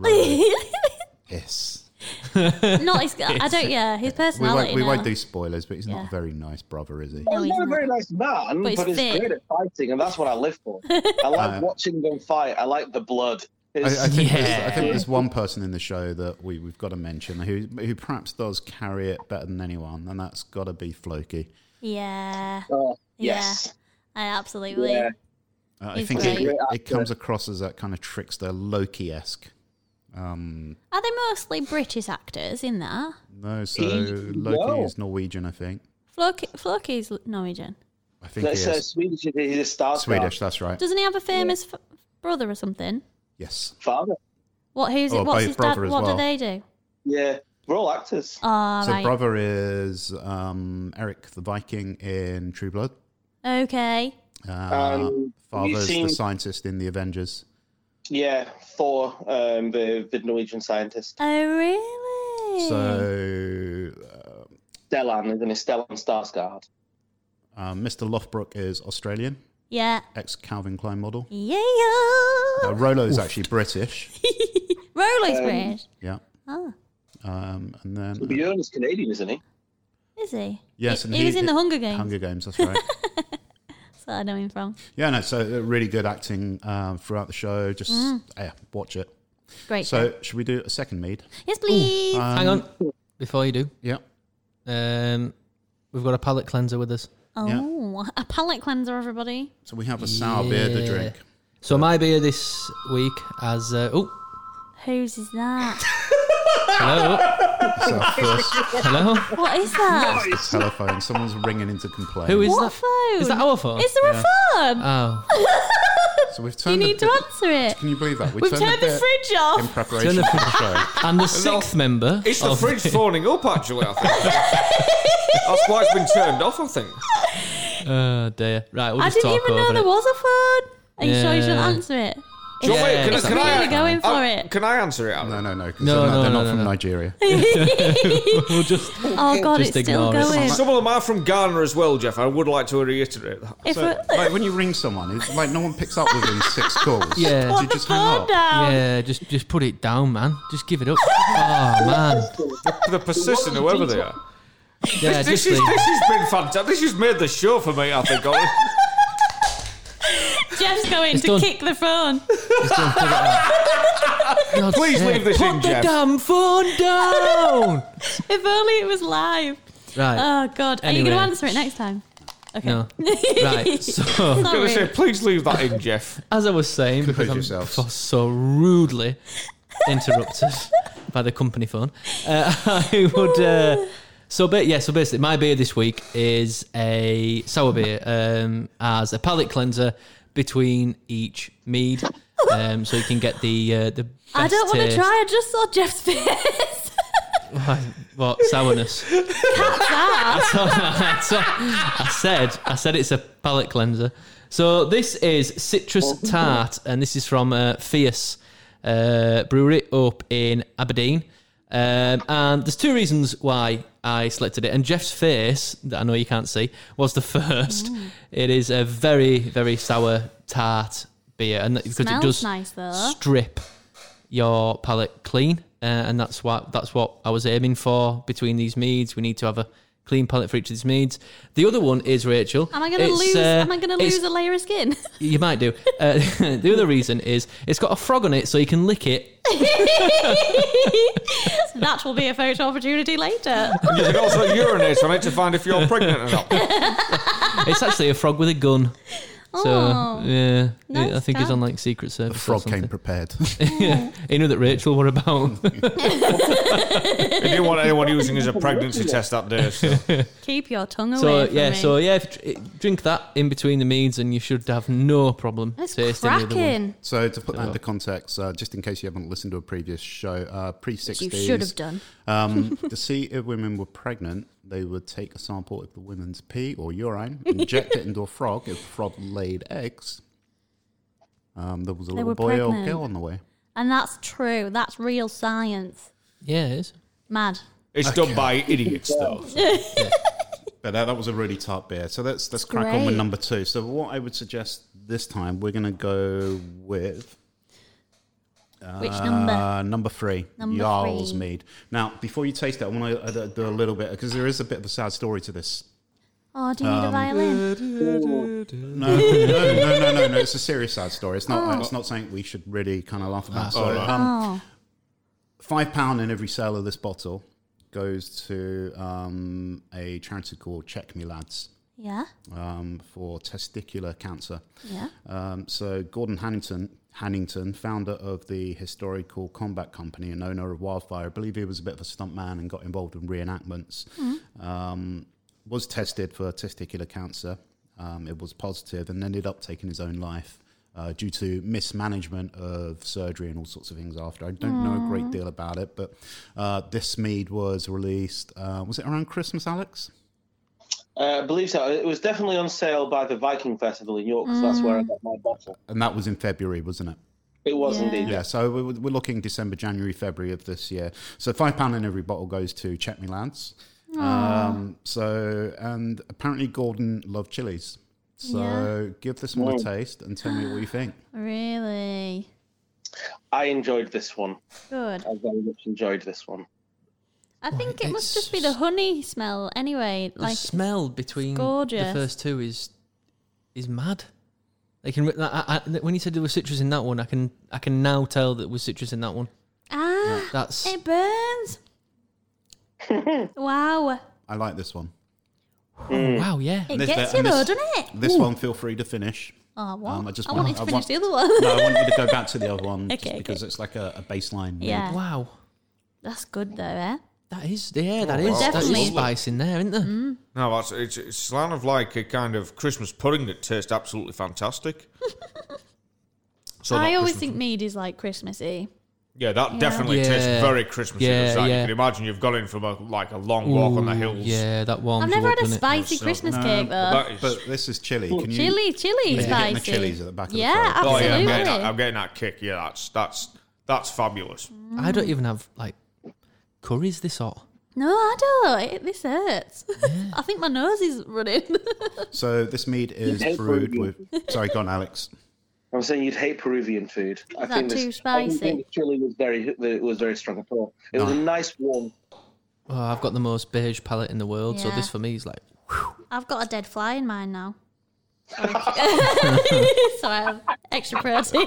Yes. Not his. I don't. Yeah, his personality. We now. won't do spoilers, but he's not Yeah. a very nice brother, is he? No, He's he's not a not. very nice man, But but he's he's fit. great at fighting, and that's what I live for. I like watching them fight. I like the blood. I think Yeah. there's one person in the show that we've got to mention who perhaps does carry it better than anyone, and that's got to be Floki. Yeah. Yes. I absolutely. Yeah. I He's think great. it comes across as that kind of trickster Loki-esque. Are they mostly British actors in that? No, so Loki is Norwegian, I think. Floki's Norwegian. I think he That's is. Swedish. He's a star. Swedish, that's right. Doesn't he have a famous brother or something? Yes. Father. What's Oh, his both dad? brother as What well. do they do? Yeah, we're all actors. Oh, So right. brother is Eric the Viking in True Blood. Okay. Father's seen- the scientist in the Avengers. Yeah, Thor, the Norwegian scientist. Oh, really? So Stellan, isn't he? Stellan Skarsgård. Mr. Lothbrok is Australian, Yeah. ex-Calvin Klein model. Yeah. Rolo is actually British. Rollo's British. Yeah. Oh, And then Björn is Canadian, isn't he? is he? yes, and He was in the Hunger Games. Hunger Games, that's right. So I know him from. Yeah, no, so really good acting throughout the show. Just watch it. Great. show. So should we do a second mead? Yes, please. Hang on. Before you do, Yeah. we've got a palate cleanser with us. Oh, a palate cleanser, everybody. So we have a sour beer to Yeah. drink. So my beer this week as Whose is that? hello, So first, hello. What is that? the telephone. Someone's ringing in to complain. Who is What that? phone? Is that our phone? Is there a phone? Oh, So we've You turned need the, to answer it. Can you believe that? We've turned the bit fridge in off. preparation Turn for the the show. and the sixth member. It's the of fridge phoning up, actually, I think. That's why it's been turned off, I think. Oh dear. Right, we'll I just didn't talk even know over there it. was a phone. Are you sure you shouldn't Yeah. answer it? Do you want me- Yeah, can, it's can really I, going for it. Can I answer it, Alan? No, 'cause No, they're no, not no, from no. Nigeria. We'll just. Oh God, Just it's still ignore it. going. Some of them are from Ghana as well, Jeff. I would like to reiterate that. If So, we- like when you ring someone, it's like no one picks up within 6 calls. Yeah. Do Put you the just hang phone up? down. Yeah, just put it down, man. Just give it up. Oh man. They're persistent, whoever they are. Yeah, This just has leave. been fantastic. This has made the show for me, I think. Ollie. Jeff's going It's to done. kick the phone. Just don't put it on. God's Please sake. leave this Put in, the Jeff. damn phone down. If only it was live. Right. Oh God, are you Anyway. going to answer it next time? Okay. No. Right. So, I'm going to say, Sorry. please leave that in, Jeff. as I was saying, because I'm yourselves. so rudely interrupted by the company phone, I would. So basically, my beer this week is a sour beer as a palate cleanser between each mead, so you can get the best I don't want to taste. try. I just saw Jeff's face. What sourness? I said it's a palate cleanser. So this is citrus tart, and this is from Fierce Brewery up in Aberdeen. And there's 2 reasons why I selected it. And Jeff's face, that I know you can't see, was the first. It is a very, very sour tart beer, and because it Smells does nice, though. strip your palate clean, and that's what I was aiming for between these meads. We need to have a clean palate for each of these meads. The other one is Rachel. Am I going to lose? Am I going to lose a layer of skin? You might do. The other reason is it's got a frog on it, so you can lick it. That will be a photo opportunity later. You can also urinate on it to find if you're pregnant or not. It's actually a frog with a gun. So Oh, yeah, nice I think he's guy. on like Secret Service. The frog or something. came prepared. Yeah, he knew that Rachel were about. He didn't want anyone using it as a pregnancy test that day. So. Keep your tongue away So from yeah, me. if you drink that in between the meads, and you should have no problem It's tasting the other one. cracking. So to put that into context, just in case you haven't listened to a previous show, pre-60s, You should have done. To see if women were pregnant, they would take a sample of the women's pee or urine, inject it into a frog. If the frog laid eggs, there was a little were boy or pregnant. girl on the way. And that's true. That's real science. Yeah, it is. Mad. It's done by idiots, though. But that was a really tart beer. So let's crack on with great. number 2. So what I would suggest this time, we're going to go with... Which number? Number 3, Number Jarl's 3. Mead. Now, before you taste it, I want to do a little bit, because there is a bit of a sad story to this. Oh, do you need a violin? No, it's a serious sad story. It's not. It's not something we should really kind of laugh about. So, Oh, £5 in every sale of this bottle goes to a charity called Check Me Lads yeah, for testicular cancer. yeah. So Gordon Hannington, founder of the historical combat company and owner of Wildfire, I believe he was a bit of a stuntman and got involved in reenactments. Was tested for testicular cancer. It was positive and ended up taking his own life due to mismanagement of surgery and all sorts of things after. I don't know a great deal about it, but this mead was released, was it around Christmas, Alex? I believe so. It was definitely on sale by the Viking Festival in York, so that's where I got my bottle. And that was in February, wasn't it? It was Yeah. indeed. Yeah, so we're looking December, January, February of this year. So £5 in every bottle goes to Check Me Lads. And apparently Gordon loved chilies. So give this one a taste and tell me what you think. Really I enjoyed this one. good. I very much enjoyed this one. I think it must just be the honey smell anyway. The Like smell between the gorgeous. first two is mad. They can when you said there was citrus in that one, I can now tell that there was citrus in that one. That's it burns. Wow, I like this one. wow, yeah. it This- gets you and though, this- doesn't it? This one, feel free to finish. Oh, what? I just wanted to I finish want- the other one. No, I want you to go back to the other one just Okay, because it's like a baseline. Yeah, Wow, that's good though, eh? that is that is Definitely. spice in there, isn't there? No, it's kind of like a kind of Christmas pudding that tastes absolutely fantastic. So I not always Christmas- think mead is like Christmassy. Yeah, that definitely Yeah. tastes very Christmassy. Yeah, Yeah, yeah. You can imagine you've gone in from a long walk on the hills. Yeah, that warms I've never you had up, a doesn't it? spicy So- Christmas No, cake though. That is- But this is chili. Can you? Chili You're getting spicy. the chilies at the back of the Yeah, throat. oh yeah, absolutely. I'm getting that kick. Yeah, that's fabulous. I don't even have like curries this hot. No, I don't. This hurts. I think my nose is running. So this mead is hate brewed with. Peruvian. Sorry, go on, Alex. I'm saying you'd hate Peruvian food. I that think too I didn't spicy? think the chili was very strong at all. It was a nice warm. Oh, I've got the most beige palate in the world, so Yeah. this for me is like I've got a dead fly in mine now. So I have extra protein.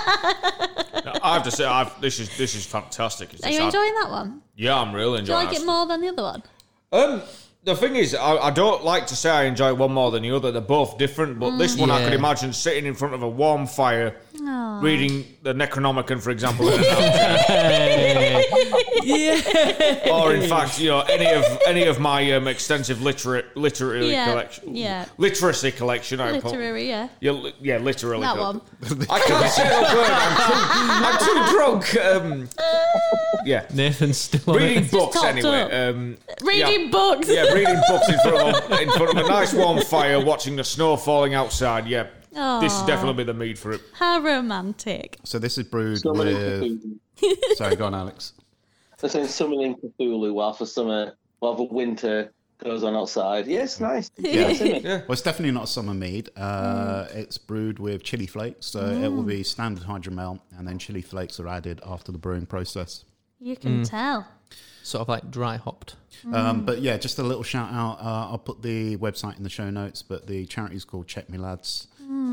I have to say, this is fantastic. It's Are you just- enjoying that one? Yeah, I'm really Do you enjoying like it. it more than the other one? The thing is, I don't like to say I enjoy one more than the other. They're both different, but this one I Yeah. could imagine sitting in front of a warm fire, reading the Necronomicon, for example, in an armchair. Or in fact, any of my extensive literary Yeah, collection, yeah. literacy collection. Literary, yeah. Yeah, literally. That one. I can't say a word. I'm too drunk. Yeah, Nathan's still on reading it. books topped anyway. up. Yeah. Reading books. Yeah, reading books in front of a nice warm fire, watching the snow falling outside. Yeah, this is definitely the mead for it. How romantic. So this is brewed Summoning with. Cthulhu. Sorry, go on, Alex. They're saying summoning Cthulhu while the winter goes on outside. Yeah, it's nice. Yeah. Isn't it? Well, it's definitely not a summer mead. It's brewed with chili flakes, so it will be standard hydromel, and then chili flakes are added after the brewing process. You can tell. Sort of like dry hopped. But yeah, just a little shout out. I'll put the website in the show notes, but the charity is called Check Me Lads.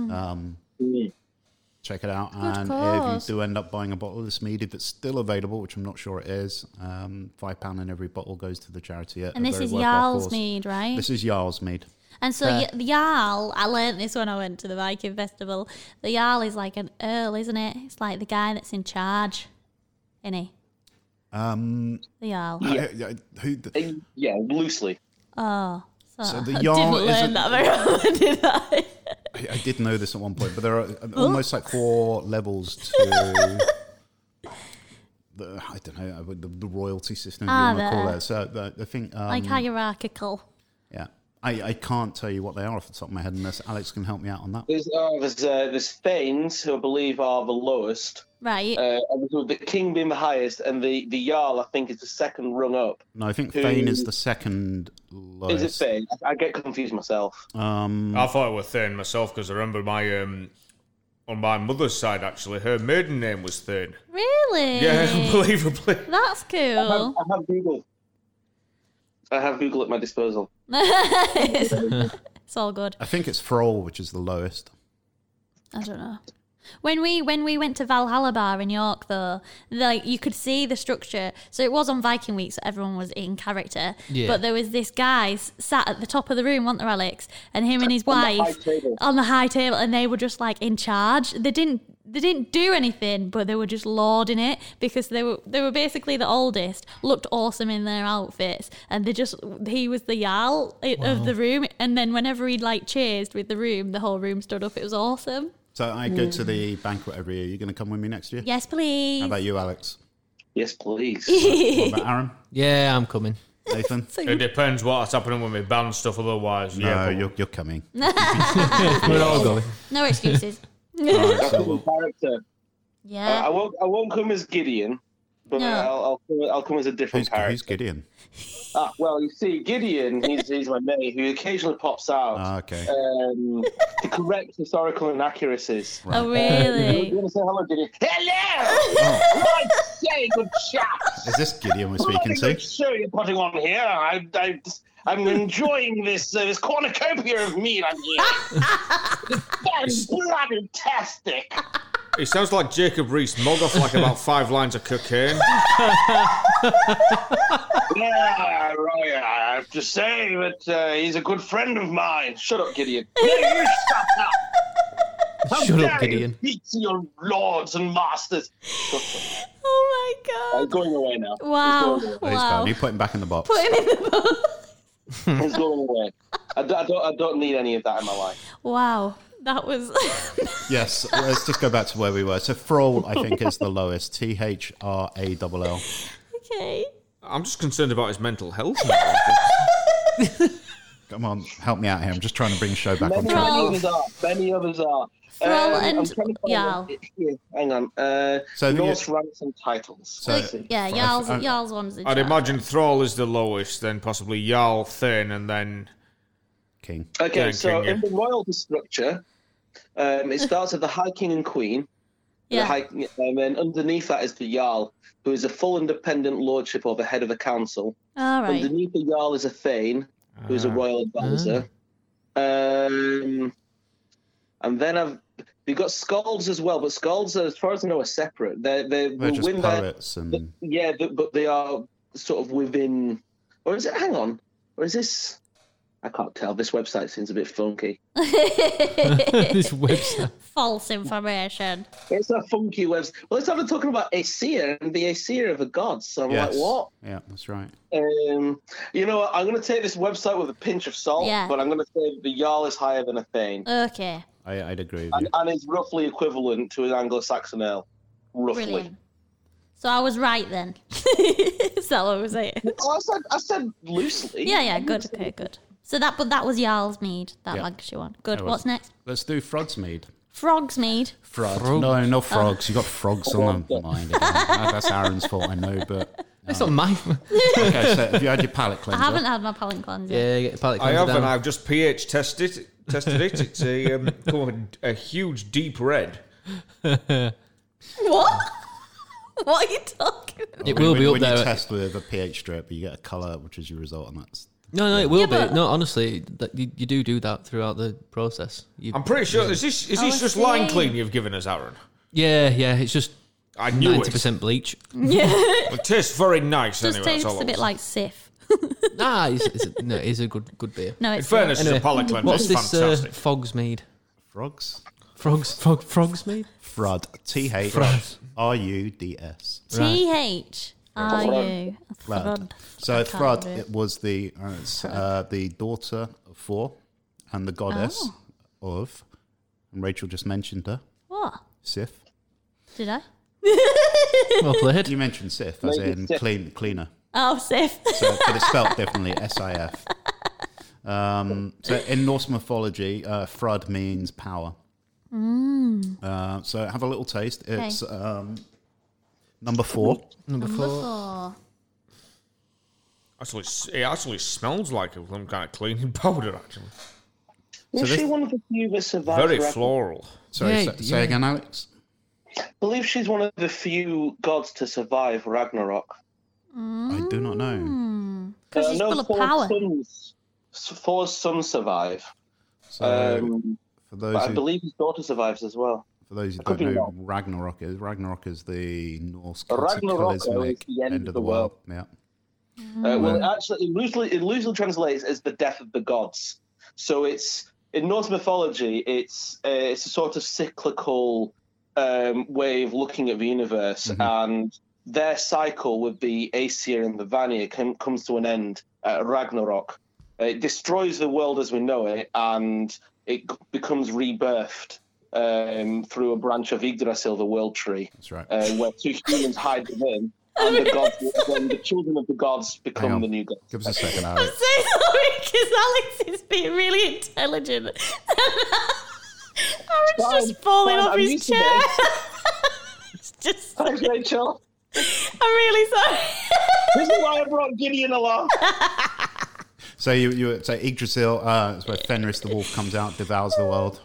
Check it out. And cause. if you do end up buying a bottle of this mead, if it's still available, which I'm not sure it is, £5 in every bottle goes to the charity. And this is Jarl's mead, right? This is Jarl's mead. And so the Jarl, I learnt this when I went to the Viking Festival. The Jarl is like an earl, isn't it? It's like the guy that's in charge, isn't he? The Jarl. Yeah, loosely. Oh, So the I Jarl didn't learn that very often, did I? I did know this at one point, but there are almost like 4 levels to the royalty system, if you want to call it. So I think Like hierarchical. yeah, I can't tell you what they are off the top of my head unless Alex can help me out on that. There's Thanes, who I believe are the lowest. Right. With the king being the highest, and the Jarl, I think, is the second rung up. No, I think Thane is the second lowest. Is it Thane? I get confused myself. I thought it was Thane myself because I remember my on my mother's side, actually, her maiden name was Thane. Really? Yeah, unbelievably. That's cool. I have Google. I have Google at my disposal. It's all good. I think it's Thrall, which is the lowest. I don't know. When we went to Valhalla Bar in York, though, like you could see the structure. So it was on Viking Week, so everyone was in character. Yeah. But there was this guy sat at the top of the room, wasn't there, Alex? And him and his wife on the high table, and they were just like in charge. They didn't do anything, but they were just lording it because they were basically the oldest, looked awesome in their outfits, and he was the Jarl of the room. And then whenever he like cheersed with the room, the whole room stood up. It was awesome. So I go to the banquet every year. You going to come with me next year? Yes, please. How about you, Alex? Yes, please. What about Aaron? Yeah, I'm coming. Nathan? It depends what's happening with my band stuff, otherwise. No, you're coming. We're all going. No excuses. All right, so Character. Yeah. I won't come as Gideon, but No. I'll come as a different character. who's Gideon? Well, you see, Gideon, he's my mate who occasionally pops out Okay. to correct historical inaccuracies. Oh, really? You want to say hello, Gideon? Hello! Right, say, good chap. Is this Gideon we're speaking to? Good show you're putting on here. I'm enjoying this cornucopia of meat I'm here. That's bloody-tastic. He sounds like Jacob Rees-Mogg off like about 5 lines of cocaine. Yeah, right. I have to say that he's a good friend of mine. Shut up, Gideon. No, you shut up. How Shut dare up, you Gideon. speak to your lords and masters. Oh my I'm god. going away now. Wow. He's gone. Wow. You put him back in the box. Put him in the book. He's going away. I don't need any of that in my life. Wow. That was. Yes, let's just go back to where we were. So Thrall, I think, is the lowest. THRALL. Okay. I'm just concerned about his mental health now. Come on, help me out here. I'm just trying to bring the show back on Many track. others are. Thrall I'm and trying to find Jarl. it here. Hang on. So the- Norse ranks and titles. So- Let's see. Yeah, Jarl's one's in I'd charge. imagine Thrall is the lowest, then possibly Jarl, Thane, and then... King. Okay, Yeah, so King, yeah. in the royalty structure, it starts at the High King and Queen. Yeah. And then underneath that is the Jarl, who is a full independent lordship or the head of the council. All right. Underneath the Jarl is a Thane, who is a royal advisor. And then you've got Skalds as well, but Skalds, as far as I know, are separate. They They're will just win poets and... but they are sort of within. Or is it? Hang on. Or is this? I can't tell. This website seems a bit funky. This website. False information. It's a funky website. Well, let's have a talking about Aesir and the Aesir of the gods. So I'm Yes. like, what? Yeah, that's right. You know what? I'm going to take this website with a pinch of salt, Yeah. but I'm going to say the Jarl is higher than a Thane. Okay. I'd agree with you. And is roughly equivalent to an Anglo-Saxon Earl. Roughly. Brilliant. So I was right then. Is that what I was saying? Oh, I said loosely. Yeah, good. Okay, good. So that was Jarl's mead, that Yeah. Lancashire one. Good. It What's was. next? Let's do Frod's mead. Frog's mead. Frod. No, no frogs. You got frogs on the mind. That's Aaron's fault, I know, but... That's not my. Okay, so have you had your palate I cleanser? haven't had my palate cleanser. Yeah, get the palate I cleanser have, and down. I've just pH tested it. It's a huge deep red. What? What are you talking about? It will be up when there. you test with a pH strip, you get a colour, which is your result, and that's No, it will Yeah, be. but- No, honestly, that you do that throughout the process. I'm pretty sure. Is this I just see. line clean you've given us, Aaron? Yeah, it's just I knew 90% bleach. It tastes very nice. Just Anyway, that's tastes all a bit I'll like Sif. Nah, it is a good beer. No, In it's fairness, Anyway, it's a palate cleanser. What's It's this fantastic. Fogsmead? frogs. Frogsmead? Frud. THRUDS. THRU. Frud. So Thrud, it was the daughter of Thor and the goddess of, and Rachel just mentioned her, What? Sif. Did I? Well played. You mentioned Sif as Lady in Sif. cleaner. Oh, Sif. So, but it's spelled differently, SIF. So in Norse mythology, Frud means power. So have a little taste. It's number 4. Number 4. Oh. It actually smells like some kind of cleaning powder. Actually, Was this- she one of the few that survived? very Ragnarok? floral. Sorry, Yeah, say again, Alex. I believe she's one of the few gods to survive Ragnarok. I do not know. Because she's no, full of Thor's power. Thor's sons survive. So for But those I who believe his daughter survives as well. don't be know, wrong. Ragnarok is the Norse Ragnarok is cataclysmic the end of the world. Yeah. Well, it loosely translates as the death of the gods. So it's in Norse mythology, it's a sort of cyclical way of looking at the universe, and their cycle with the Aesir and the Vanir comes to an end at Ragnarok. It destroys the world as we know it, and it becomes rebirthed through a branch of Yggdrasil, the world tree, That's right. where two humans hide within. And the gods, when the children of the gods Hang become on. the new gods. Give us a second, I'm Alex. so sorry because Alex is being really intelligent. Aaron's just falling fine, off I'm his used to chair. It's just, I'm Thanks, Rachel. really sorry. This is why I brought Gideon along. So you say Yggdrasil, it's where Fenris the wolf comes out, devours the world.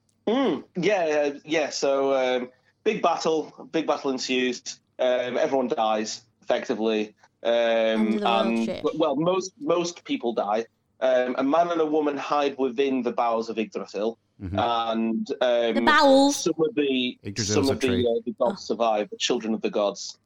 Yeah. So big battle ensues. Everyone dies effectively, Under the world and ship. well, most people die. A man and a woman hide within the bowels of Yggdrasil, and The bowels. some of the Yggdrasil's a tree. the gods survive. The children of the gods.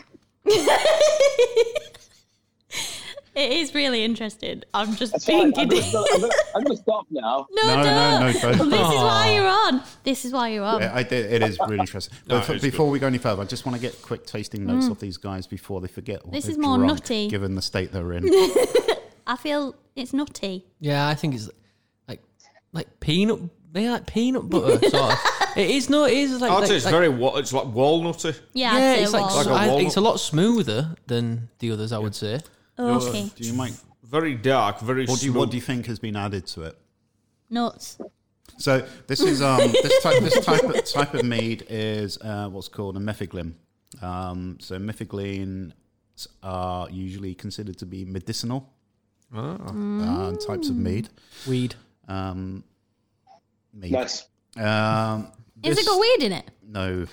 It is really interesting. I'm just That's being fine. giddy. I'm gonna stop now. No, No, don't. don't. This is why you're on. This is why you're on. Yeah, it is really interesting. But it's before we go any further, I just want to get quick tasting notes of these guys before they forget. This they're is more drunk, nutty. given the state they're in. I feel it's nutty. Yeah, I think it's like peanut. Maybe like peanut butter. Sort of. It is like. I'd say like, it's like walnutty. Yeah, yeah, I'd say it's like, walnut. Like a walnut. it's a lot smoother than the others. I would say. Okay. Do you mind? Very dark, very What smooth. do you think has been added to it? Nuts. So this is this type of mead is what's called a mephiglim. So mephigleans are usually considered to be medicinal types of mead. Weed. Mead. Nice. Is it got weed in it? No.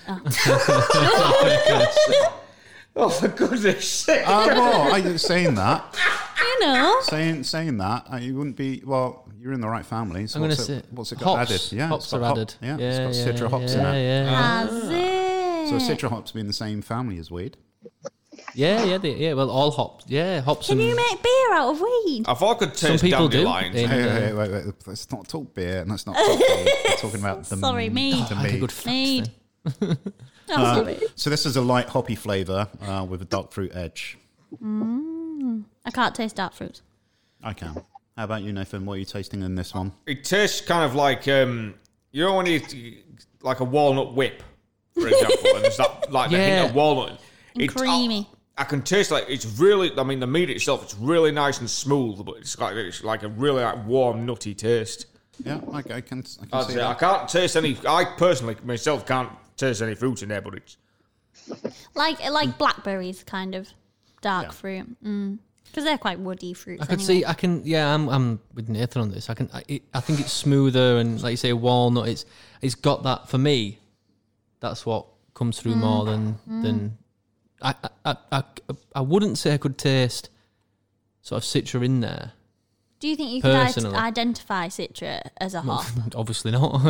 Oh, for goodness sake. Well, I saying that. You know. Saying that, you wouldn't be. Well, you're in the right family. So I'm going to what's say it, what's it got hops. added? Yeah, Hops it's got are hop- added. Yeah, it's got citra hops in yeah, it. yeah. Has it? So citra hops be in the same family as weed. Yeah. Well, all hops. Yeah, hops. Can and you make beer out of weed? If I could some taste people do. dandelions, in, Wait. Let's not talk beer. Let's not talk beer. We're talking about the Sorry, mead. the like a mead. good facts Mead. thing. Oh, sorry. So this is a light hoppy flavour with a dark fruit edge. I can't taste dark fruit. I can. How about you, Nathan? What are you tasting in this one? it tastes kind of like you know when you like a walnut whip, for example, and it's that like the hint of walnut. And creamy. I can taste like it's really. I mean, the meat itself, it's really nice and smooth, but it's like a really like warm, nutty taste. Yeah, I can I'd see say I that. can't taste any. I personally myself can't taste any fruit in there, but it's Like blackberries, kind of dark fruit. Because they're quite woody fruits. I could anyway. see. I can. Yeah, I'm with Nathan on this. I think it's smoother and, like you say, walnut. It's got that for me. That's what comes through more than I wouldn't say I could taste sort of Citra in there. Do you think you could Personally. identify Citra as a hop? Obviously not.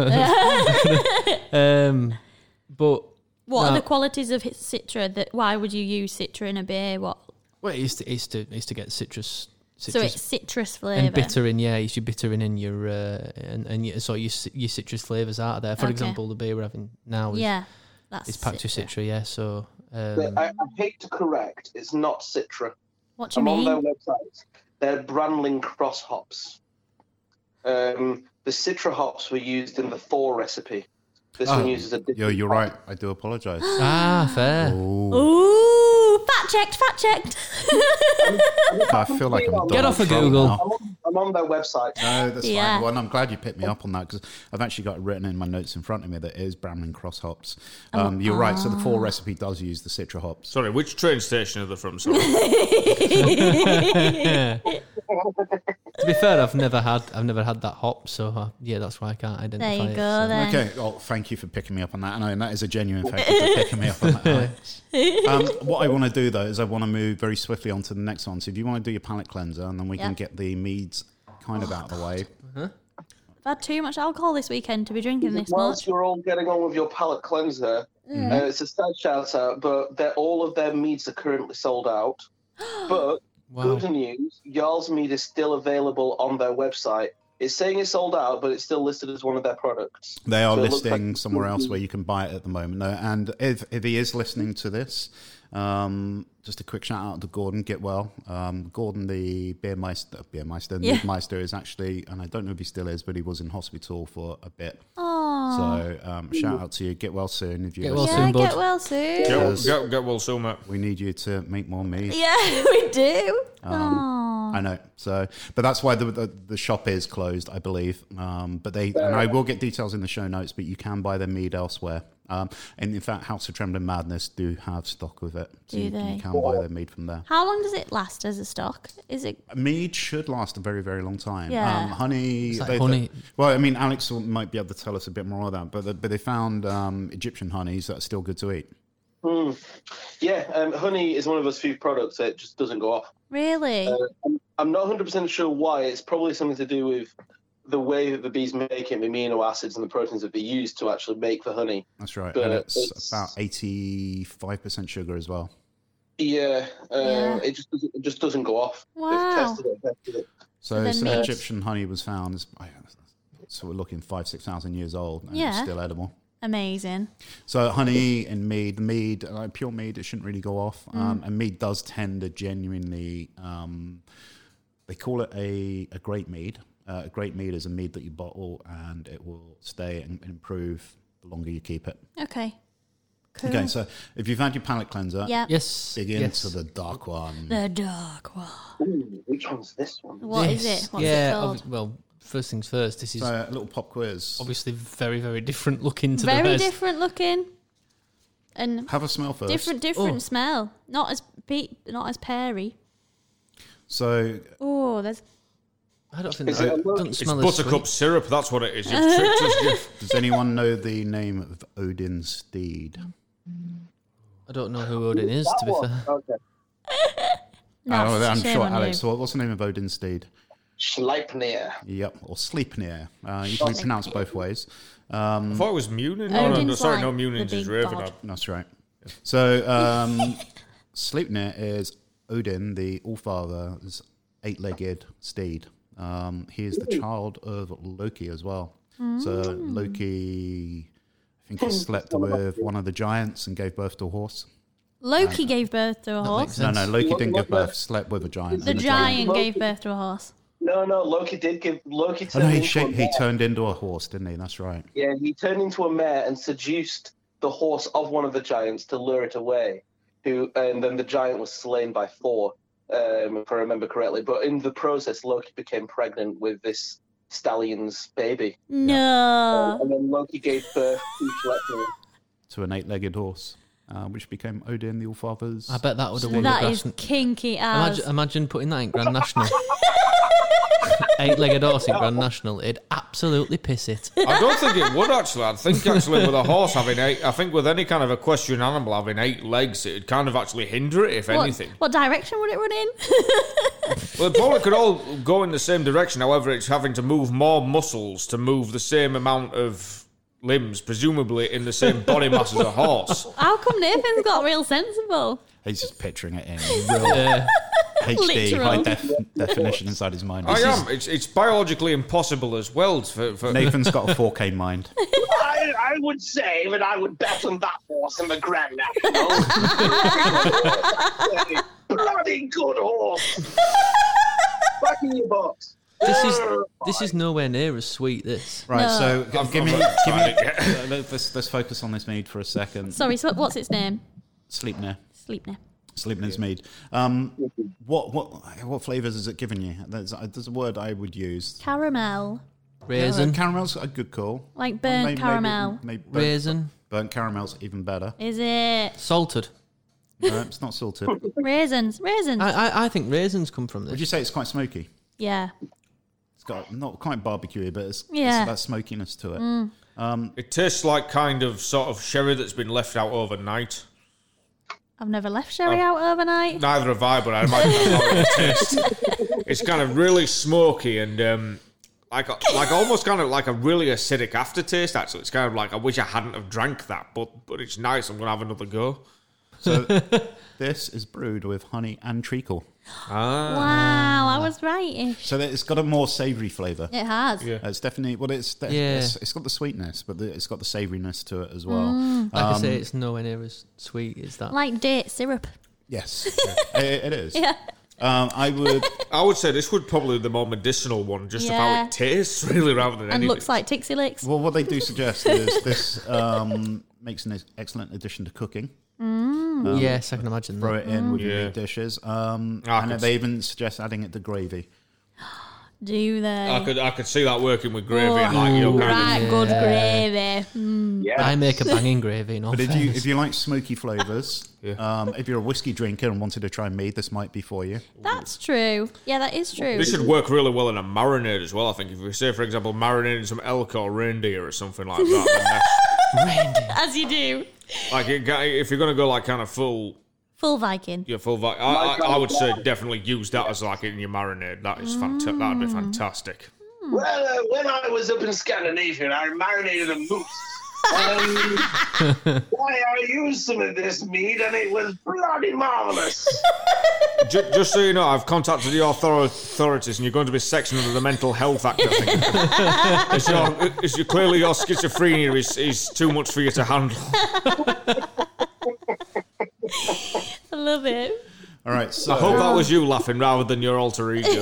But What are the qualities of Citra? That why would you use Citra in a beer? What? well, it's to get citrus. So it's citrus flavour. And bitter in, it's your bitter in your and your, so your citrus flavours out of there. For Okay. example, the beer we're having now is That's packed with Citra, yeah. So I hate to correct, it's not Citra. What do you I'm on mean? their website. They're Brandling cross hops. The Citra hops were used in the 4 recipe. This one uses a different. You're right. I do apologise. fair. Ooh, fact checked. I feel like I'm Get off of Donald Trump Google. now. I'm on their website. No, that's Yeah. fine. Well, I'm glad you picked me up on that because I've actually got it written in my notes in front of me that it is Bramlin cross hops. You're right. So the 4 recipe does use the Citra hops. Sorry, which train station are they from? Sorry. To be fair, I've never had that hop, so that's why I can't identify There you it. go, so. then. Okay, well, thank you for picking me up on that. And that is a genuine thank you for picking me up on that, Alex. What I want to do, though, is I want to move very swiftly on to the next one. So if you want to do your palate cleanser, and then we can get the meads kind of out of the way. I've had too much alcohol this weekend to be drinking this Whilst much. you're all getting on with your palate cleanser, it's a sad shout out, but all of their meads are currently sold out. But Wow. good news, Jarl's mead is still available on their website. It's saying it's sold out, but it's still listed as one of their products. They are So it looks listing like- somewhere else where you can buy it at the moment. No, and if he is listening to this, just a quick shout out to Gordon. Get well. Gordon, the Beermeister, Meadmeister is actually, and I don't know if he still is, but he was in hospital for a bit. Oh, So shout out to you. Get well soon. If you Get well listen. soon, yeah, bud. get well soon. Get well soon, mate. We need you to make more mead. Yeah, we do. Oh, I know. So, but that's why the shop is closed, I believe. But and I will get details in the show notes. But you can buy their mead elsewhere. And in fact, House of Trembling Madness do have stock of it. So Do you they? can buy their mead from there. how long does it last as a stock? Is it? Mead should last a very, very long time. Yeah. Honey. It's like honey. Well, I mean, Alex might be able to tell us a bit more of that. But they found Egyptian honeys that are still good to eat. Yeah, honey is one of those few products that just doesn't go off. Really? I'm not 100% sure why. It's probably something to do with the way that the bees make it, the amino acids and the proteins that they use to actually make the honey. That's right. But And it's it's- about 85% sugar as well. Yeah, Yeah. It just doesn't go off. Wow. They've tested it. So then some meat. Egyptian honey was found. So we're looking 5,000-6,000 years old. And Yeah. It's still edible. Amazing. So honey and mead, the mead, pure mead, it shouldn't really go off. Mm. And mead does tend to genuinely, they call it a great mead. A great mead is a mead that you bottle and it will stay and improve the longer you keep it. Okay. Cool. Okay, so if you've had your palate cleanser, Yeah. Yes. dig yes. into the dark one. The dark one. Ooh, which one's this one? What is Yes. it? What's it called? Well, first things first. This is So a little pop quiz. obviously very, very different looking to the Very rest. different looking, and Have a smell first. different smell. Not as not as peary. So Oh, there's I don't think Is that it a doesn't It's smell as buttercup syrup. That's what it is. You've tricked us, Jeff. does anyone know the name of Odin's steed? I don't know who Odin is, to be fair. Okay. no. I'm shame sure on Alex. you. So what's the name of Odin's steed? Sleipnir. Yep, or Sleipnir. You can be pronounced both ways. I thought it was Munin. Odin's Sorry, like Munin's the is big Raven. god. That's right. So Sleipnir is Odin, the Allfather's 8-legged steed. He is the child of Loki as well. So Loki, I think he slept with one of the giants and gave birth to a horse. Loki gave birth to a horse. makes No, Loki didn't give birth. Slept with a giant. The and giant gave birth to a horse. No, Loki did give Loki. Oh no, Turned he into a he mare. turned into a horse, didn't he? That's right. Yeah, he turned into a mare and seduced the horse of one of the giants to lure it away. And then the giant was slain by Thor, if I remember correctly. But in the process, Loki became pregnant with this stallion's baby. No. And then Loki gave birth to Sleipnir. To an 8-legged horse, which became Odin, the Allfather's. I bet that would have won the That is Grand. kinky as. Imagine putting that in Grand National. 8-legged horse in Grand National, it'd absolutely piss it. I don't think it would actually. I think actually with a horse having 8, I think with any kind of equestrian animal having 8 legs, it'd kind of actually hinder it, if anything. What direction would it run in? Well, it probably could all go in the same direction. However, it's having to move more muscles to move the same amount of limbs, presumably in the same body mass as a horse. How come Nathan's got real sensible? He's just picturing it in real HD, Literal. high definition inside his mind. I am. It's biologically impossible as well. For Nathan's got a 4K mind. I would say that I would bet on that horse in the Grand National. Bloody good horse. Back in your box. This is nowhere near as sweet. This Right, No. so give me. tried it Let's focus on this mead for a second. Sorry, so what's its name? Sleipnir. Sleipnir. Mead. What flavors is it giving you? There's a word I would use. Caramel. raisin, Caramel's a good call. Like burnt caramel. Maybe raisin, burnt caramel's even better. Is it salted. No, it's not salted. raisins? Raisins. I think raisins come from this. Would you say it's quite smoky? Yeah. It's got not quite barbecue, but it's Yeah. that smokiness to it. It tastes like kind of sort of sherry that's been left out overnight. I've never left sherry out overnight. Neither have I, but I imagine that's how it tastes. It's kind of really smoky and like almost kind of like a really acidic aftertaste. Actually, it's kind of like I wish I hadn't have drank that, but it's nice. I'm gonna have another go. So this is brewed with honey and treacle. Wow, I was right-ish. So that it's got a more savoury flavour. It has. Yeah. It's definitely it's got the sweetness, but it's got the savouriness to it as well. Like I say, it's nowhere near as sweet as that. Like date syrup. Yes, it is. Yeah. I would say this would probably be the more medicinal one, just of how Yeah. it tastes, really, rather than And anything. looks like Tixie Licks. Well, what they do suggest is this makes an excellent addition to cooking. Yes, I can imagine Throw that. it in with your Yeah. meat dishes. could And they even suggest adding it to gravy. Do they? I could see that working with gravy and like kind right, good gravy. Mm. Yeah. I make a banging gravy. In all But fairness. if you like smoky flavours, Yeah. if you're a whiskey drinker and wanted to try mead, this might be for you. That's true. Yeah, that is true. This should work really well in a marinade as well. I think if we say, for example, marinating some elk or reindeer or something like that, then that's, As you do. like if you're going to go like kind of full Viking. I would say definitely use that as like in your marinade. That is fantastic. That'd be fantastic. Well, when I was up in Scandinavia, I marinated a moose. I used some of this meat, and it was bloody marvellous. Just so you know, I've contacted the authorities, and you're going to be sectioned under the Mental Health Act. I think. Clearly your schizophrenia is too much for you to handle. I love it. All right, so I hope that was you laughing rather than your alter ego.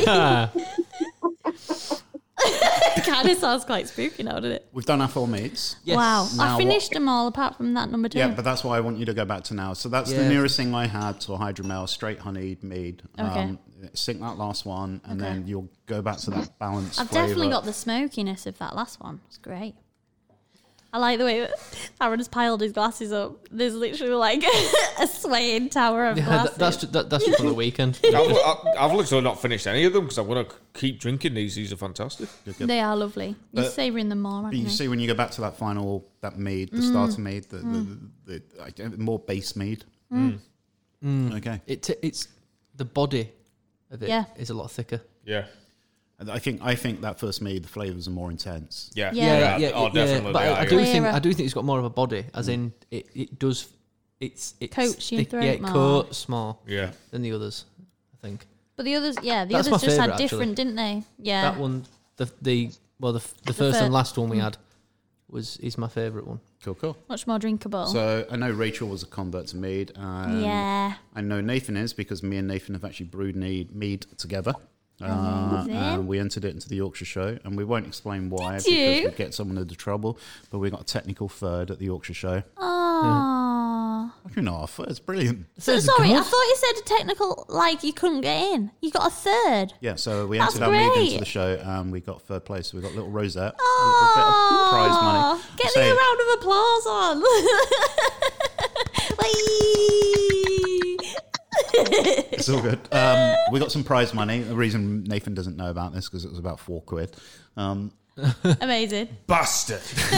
It kind of sounds quite spooky now, doesn't it? we've done our 4 meats. Yes. Wow. Now I finished them all apart from that number 2. Yeah, but that's why I want you to go back to now. So that's the Yeah. nearest thing I had to a hydromel, straight honeyed mead. Okay. Sink that last one, and then you'll go back to that balanced I've flavour. definitely got the smokiness of that last one. It's great. I like the way that Aaron's piled his glasses up. There's literally like a swaying tower of Yeah, glasses. that's just for the weekend. I've literally not finished any of them because I'm going to keep drinking these. These are fantastic. They are lovely. You're savouring them more, aren't But you you? see, when you go back to that that mead, the starter mead, the more base mead. Okay. It's the body of it is Yeah. a lot thicker. Yeah. And I think that first mead, the flavours are more intense. Yeah. Yeah. Oh, definitely. But they are, I do yeah. think Clearer. it's got more of a body, as in it does. It's Coats your throat yeah, it more. coats more Yeah. than the others. I think But the others, the That's my others just had favourite, different, didn't they? Yeah. that one, the first fir- and last one we had is my favourite one. Cool. Much more drinkable. So I know Rachel was a convert to mead. Yeah. I know Nathan is because me and Nathan have actually brewed mead together. Amazing. We entered it into the Yorkshire Show, and we won't explain why Did because you? we get someone into trouble. But we got a technical third at the Yorkshire Show. Oh. You know, it's brilliant. So, sorry, I thought you said a technical, like you couldn't get in. You got a third. Yeah, so we That's entered our mead great. into the show, and we got third place. So we got a little rosette, a little bit of prize money. Get So- me a round of applause on. Whee! It's all good. We got some prize money. The reason Nathan doesn't know about this because it was about £4. Amazing. Bastard.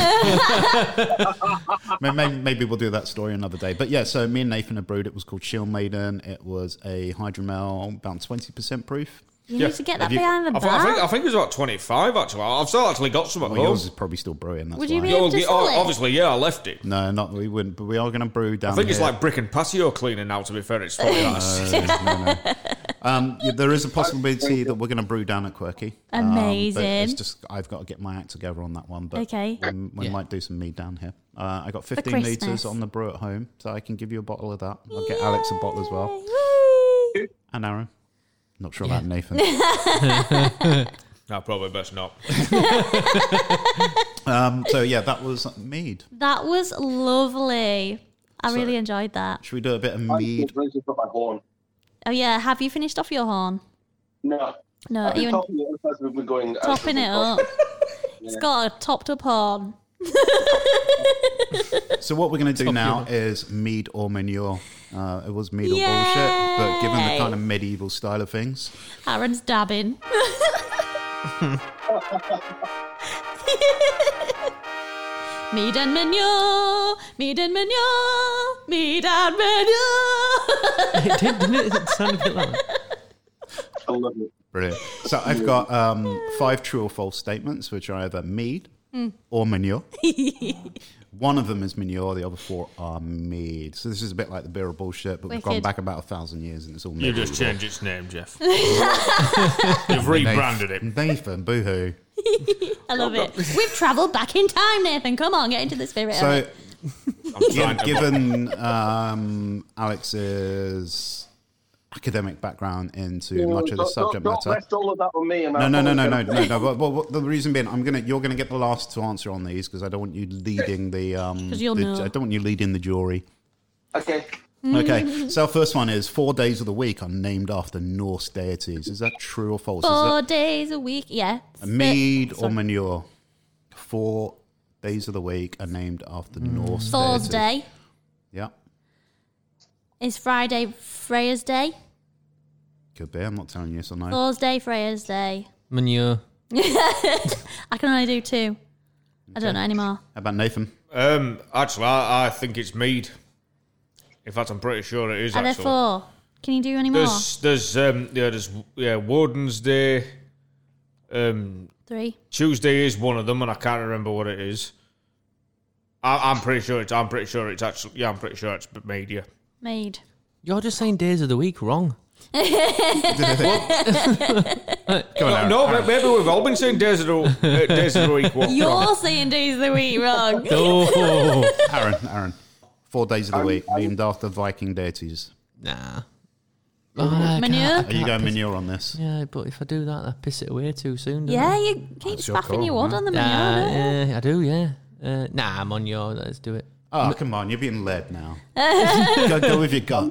Maybe we'll do that story another day. But yeah, so me and Nathan had brewed. It was called Shield Maiden. It was a hydromel, about 20% proof. You Yeah. need to get that Have you- behind the I bar. think it was about 25, actually. I've still actually got some at Well, home. yours is probably still brewing. That's Would why. you be able to sell it? Obviously, yeah, I left it. No, not we wouldn't. But we are going to brew down I think it's here. like brick and patio cleaner now, to be fair. It's probably that. Yeah, there is a possibility that we're going to brew down at Quirky. But Amazing. it's just I've got to get my act together on that one. But Okay. we Yeah. might do some mead down here. I got 15 Christmas. litres on the brew at home, so I can give you a bottle of that. I'll get Alex a bottle as well. Whee! And Aaron. Not sure about Nathan. No, probably best not. So yeah, that was mead. That was lovely. I really enjoyed that. Should we do a bit of I'm mead? ready for my horn. Oh yeah, have you finished off your horn? No. No, I've been even topping it up as we've been going. topping it up. It's got a topped up horn. So what we're going to do now is mead or manure. It was mead or bullshit, but given the Yay. kind of medieval style of things, Aaron's dabbing. Mead and manure, mead and manure, mead and manure. It did, didn't it? It sounded a bit like that. I love it. brilliant. So I've got 5 true or false statements, which are either mead or manure. One of them is manure, the other 4 are mead. So this is a bit like the beer or bullshit, but we've gone Wicked. back about 1,000 years and it's all You medieval. just changed its name, Jeff. You've rebranded it. Nathan, boohoo. I love it. We've travelled back in time, Nathan. Come on, get into the spirit of So it. I'm trying to. given Alex's academic background into much of the subject don't matter. rest all of that on me. No. But the reason being, you're gonna get the last to answer on these because I don't want you leading the. you'll know. I don't want you leading the jury. Okay. Okay, so our first one is 4 days of the week are named after Norse deities. Is that true or false? 4 days a week, yeah. Is that mead or manure? 4 days of the week are named after Norse deities. Thursday Yeah, is Friday Freya's Day. could be. I'm not telling you yes or no. Thursday, Freya's Day. Manure. I can only do 2. I don't know anymore. How about Nathan? Actually, I think it's mead. In fact, I'm pretty sure it is. Are there Actually, 4? Can you do any more? there's Woden's Day. 3. Tuesday is one of them, and I can't remember what it is. I'm pretty sure it's actually. Yeah, I'm pretty sure it's mead. Yeah. Made. You're just saying days of the week wrong. Go on, Aaron. No, maybe we've all been saying days of the week. What? You're saying days of the week wrong. Oh, Aaron. 4 days of the week named after Viking deities. nah. Oh, no, I Manure? can't- Are you going manure on this? Yeah, but if I do that, I piss it away too soon. don't Yeah, I? you keep That's your spaffing call, your wood man. on the manure. Yeah, I do. Yeah. Nah, I'm on your. Let's do it. Oh, come on, you're being led now. go with your gut.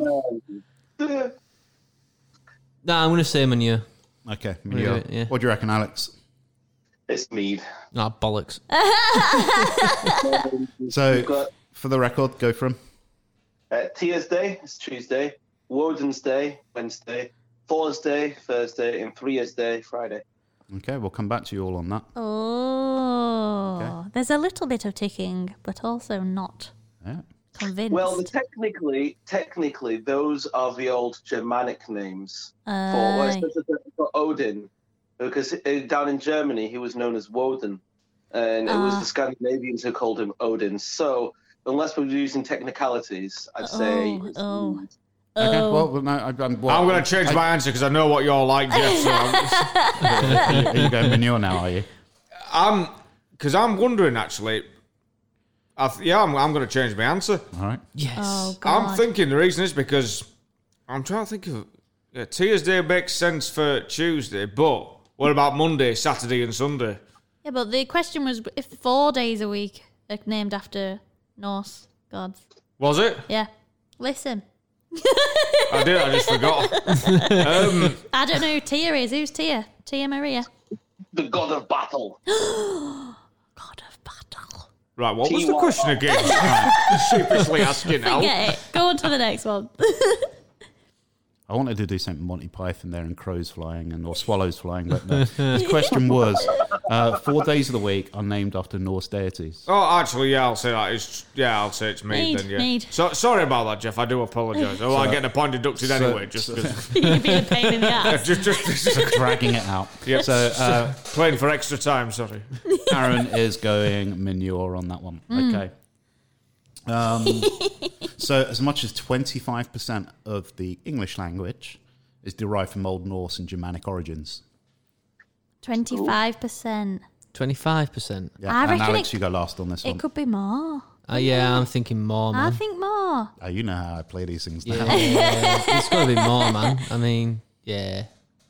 Nah, I'm gonna say manure. Okay, manure. Yeah, yeah. What do you reckon, Alex? It's mead. Nah, bollocks. So, We've got for the record, go for him. Tia's Day is Tuesday. Woden's Day, Wednesday. Thor's Day, Thursday. And Freya's Day, Friday. Okay, we'll come back to you all on that. Oh, Okay. there's a little bit of ticking, but also not Yeah. convinced. Well, technically, those are the old Germanic names for, especially for Odin, because down in Germany he was known as Woden, and it was the Scandinavians who called him Odin. So, unless we're using technicalities, I'd say. it's mead. Okay, Oh. well, no, I'm I'm going to change my answer because I know what you're like, Jeff. So Are you going manure now, are you? because I'm wondering actually. I'm going to change my answer. All right. Yes. Oh, God. I'm thinking the reason is because I'm trying to think of. Yeah, Tia's Day makes sense for Tuesday, but what about Monday, Saturday, and Sunday? Yeah, but the question was if 4 days a week are named after Norse gods. Was it? Yeah. Listen. I did. I just forgot. I don't know who Tia is. Who's Tia? Tia Maria. The god of battle. God of battle. Right, what was the question again? Sheepishly asking now. Get it. Go on to the next one. I wanted to do something Monty Python there and crows flying or swallows flying, but no. His question was, 4 days of the week are named after Norse deities. Oh, actually, yeah, I'll say that. I'll say it's Mead then, yeah. Mead. So, sorry about that, Jeff. I do apologise. Oh, I get a point deducted anyway, just because. You're being a pain in the ass. just Dragging it out. Yep. So playing for extra time, sorry. Aaron is going manure on that one. Okay. So as much as 25% of the English language is derived from Old Norse and Germanic origins. 25%. 25%. Yeah. I And reckon Alex, you go last on this It one. could be more. Yeah, I'm thinking more, I man. think more. Oh, you know how I play these things now. Yeah, it's got to be more, man. I mean, yeah.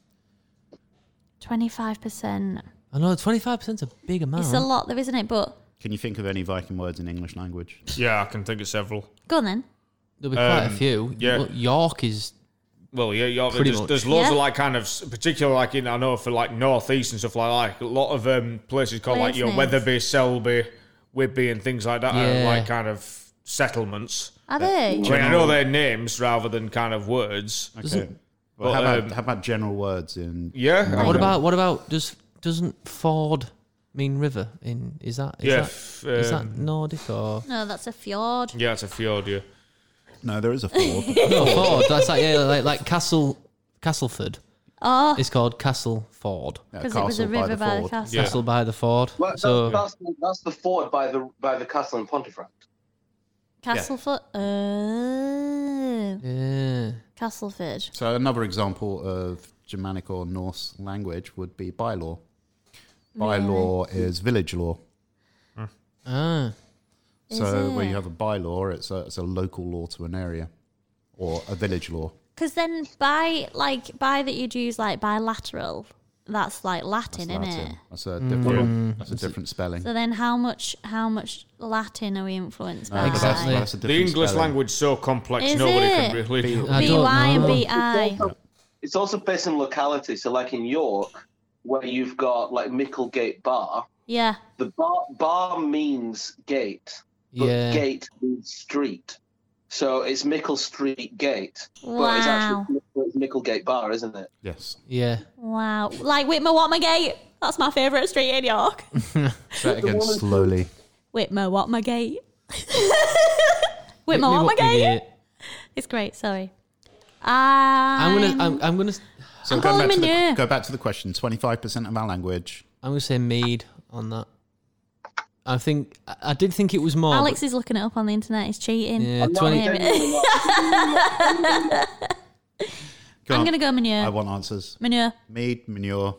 25%. I know 25% is a big amount. It's a lot though, isn't it? But Can you think of any Viking words in English language? Yeah, I can think of several. go on then. There'll be quite a few. yeah. Look, York is. Well, yeah, Pretty much. there's loads of Yeah. like kind of, particularly like in, I know for like northeast and stuff like that, a lot of places called like your Places. Wetherby, Selby, Whitby and things like that are Yeah. like kind of settlements. Are they? I mean, I know they're names rather than kind of words. Okay. Well, how about general words in... Yeah. What about doesn't Ford mean river? Is that Nordic or No, that's a fjord. Yeah, it's a fjord, yeah. No, there is a ford. no Ford? That's like Castleford. Oh, It's called Castle Ford. because it was a river by the ford. castle. Yeah. Castle by the Ford. Well, So that's the fort by the castle in Pontefract. Castlefoot. Oh. yeah. Castleford. So another example of Germanic or Norse language would be bylaw. Bylaw is village law. Ah. So Is where it? you have a bylaw, it's a local law to an area, or a village law. Because then by that you'd use like bilateral, that's like Latin, That's isn't it? Latin. That's a different. That's a different spelling. So then how much Latin are we influenced by? Exactly. That's a The different English spelling. language is so complex, Is nobody it? can really... I don't BY and know. BI. It's also based on locality. So, like in York, where you've got like Micklegate Bar, Yeah. the bar means gate, but Yeah. gate means street. So it's Mickle Street Gate, but it's Wow. actually it's Micklegate Bar, isn't it? Yes. Yeah. Wow. Like Whitmer Gate. That's my favourite street in York. Say it again slowly. Whitmer Gate. Whitmer Gate. It's great. Sorry. I'm gonna So I'm go calling back, manure. go back to the question. 25% of our language. say Mead on that. I did think it was more. Alex is looking it up on the internet. He's cheating. Yeah, I'm not 20. genuinely not- Go I'm on. going to go I manure. want answers. Manure. Mead, manure.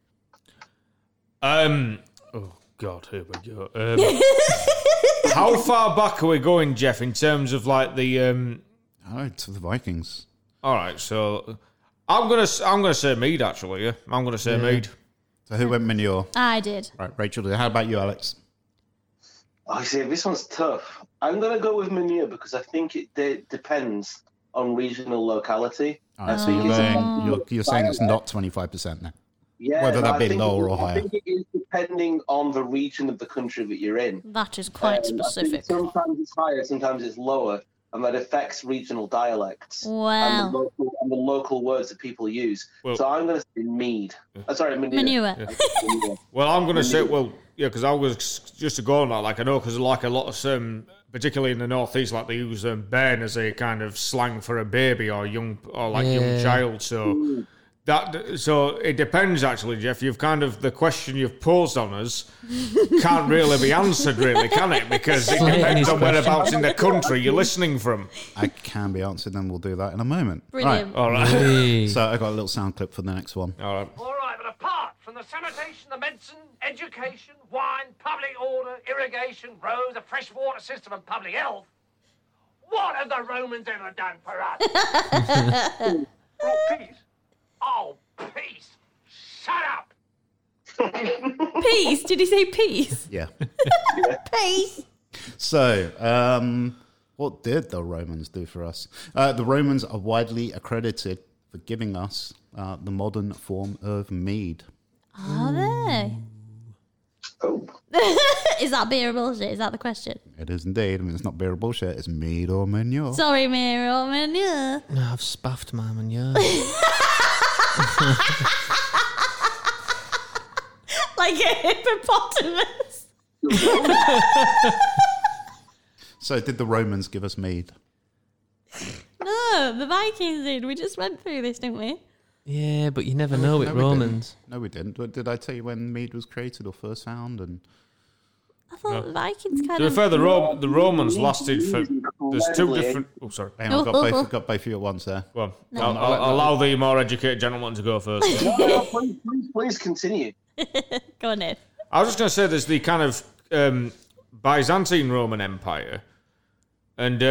Oh, God, here we go. How far back are we going, Jeff, in terms of like the... Oh, to the Vikings. All right, so I'm gonna say Mead, actually, yeah. I'm going to say Mead. So who went manure? I did. Right, Rachel. How about you, Alex? I see. This one's tough. I'm going to go with manure because I think it depends on regional locality. All right, so think you're, it's going, you're saying it's not 25% now. Yeah, Whether that I be think lower it- or higher. I think it is depending on the region of the country that you're in. That is quite I think specific. sometimes it's higher, sometimes it's lower, and that affects regional dialects Wow. and the local words that people use. Well- So I'm going to say mead. Sorry, Manure. Well, I'm going to say, because I was just to go on that, like I know, because like a lot of particularly in the northeast, like they use bairn as a kind of slang for a baby or young child. So it depends, actually, Jeff. You've kind of the question you've posed on us can't really be answered, really, can it? Because it depends on whereabouts in the country you're listening from. I can be answered, and we'll do that in a moment. Brilliant. All right. Hey. So I got a little sound clip for the next one. All right. All right, but apart from the sanitation, the medicine, education, wine, public order, irrigation, roads, a fresh water system and public health, what have the Romans ever done for us? Brought peace? Oh, peace. Shut up. Peace. Did he say peace? Yeah. Peace. So, what did the Romans do for us? The Romans are widely accredited for giving us the modern form of mead. Are they? Oh. Is that beer or bullshit? Is that the question? It is indeed. I mean, it's not beer or bullshit. It's mead or manure. Sorry, beer or manure. No, I've spaffed my manure. Like a hippopotamus. So, did the Romans give us mead? No, the Vikings did. We just went through this, didn't we? Yeah, but you never know with No, we Romans. didn't. No, we didn't. Did I tell you when mead was created or first found? And I thought the Vikings kind To be of... fair, the Romans lasted for. There's two different. Oh, sorry. hang on, got both of you at once there. Go on. I'll allow the more educated gentleman to go first. No, please continue. Go on, Ed. I was just going to say there's the kind of Byzantine Roman Empire, and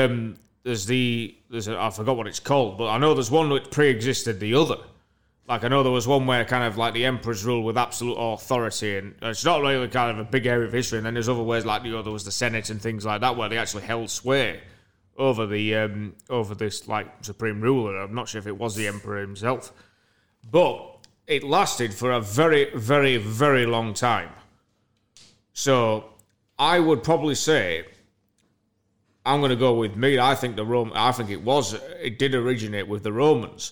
I forgot what it's called, but I know there's one which pre-existed the other. Like, I know there was one where kind of like the emperors ruled with absolute authority, and it's not really kind of a big area of history. And then there's other ways, like, there was the Senate and things like that, where they actually held sway over the over this like supreme ruler. I'm not sure if it was the emperor himself, but it lasted for a very, very, very long time. So I would probably say I'm going to go with mead. I think it did originate with the Romans.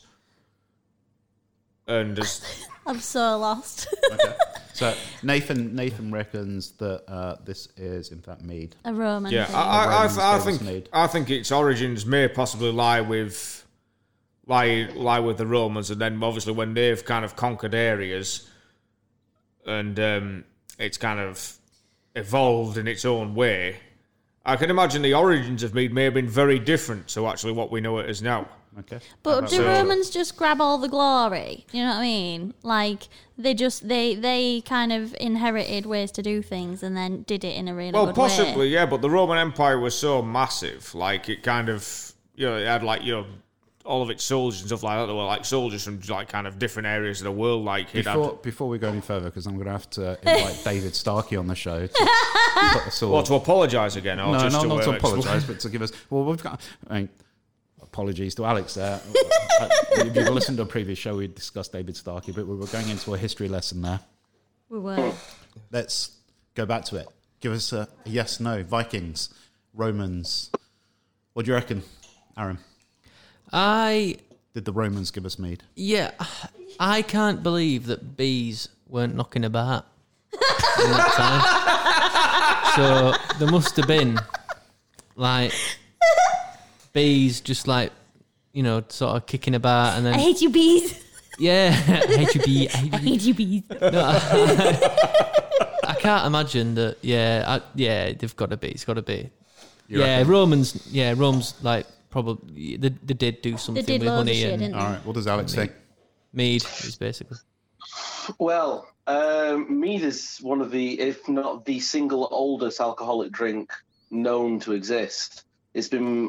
And I'm so lost. Okay. So Nathan reckons that this is in fact mead. A Roman yeah, thing. I think its origins may possibly lie with the Romans, and then obviously when they've kind of conquered areas, and it's kind of evolved in its own way. I can imagine the origins of mead may have been very different to actually what we know it as now. Okay. But do Romans just grab all the glory? You know what I mean? Like, they kind of inherited ways to do things and then did it in a really good way. Well, possibly, yeah, but the Roman Empire was so massive. Like, it kind of, it had, like, all of its soldiers and stuff like that. They were, like, soldiers from, like, kind of different areas of the world. Like, Before we go any further, because I'm going to have to invite David Starkey on the show to put us all... Well, to apologise again? Or No, just not to explain? apologise, but to give us... Well, we've got... apologies to Alex there. If you've listened to a previous show, we discussed David Starkey, but we were going into a history lesson there. We were. Let's go back to it. Give us a yes, no. Vikings, Romans. What do you reckon, Aaron? Did the Romans give us mead? Yeah, I can't believe that bees weren't knocking about in that time. So there must have been, like, bees just like, sort of kicking about, and then I hate you, bees. yeah, I hate you, bee. I I hate you, bees. No, I can't imagine that. Yeah, they've got to be. It's got to be. Romans like probably they did do something They did with loads of honey shit, and didn't they? All right, what does Alex think? mead is basically. Well, mead is one of the, if not the single oldest alcoholic drink known to exist. It's been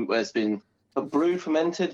fermented.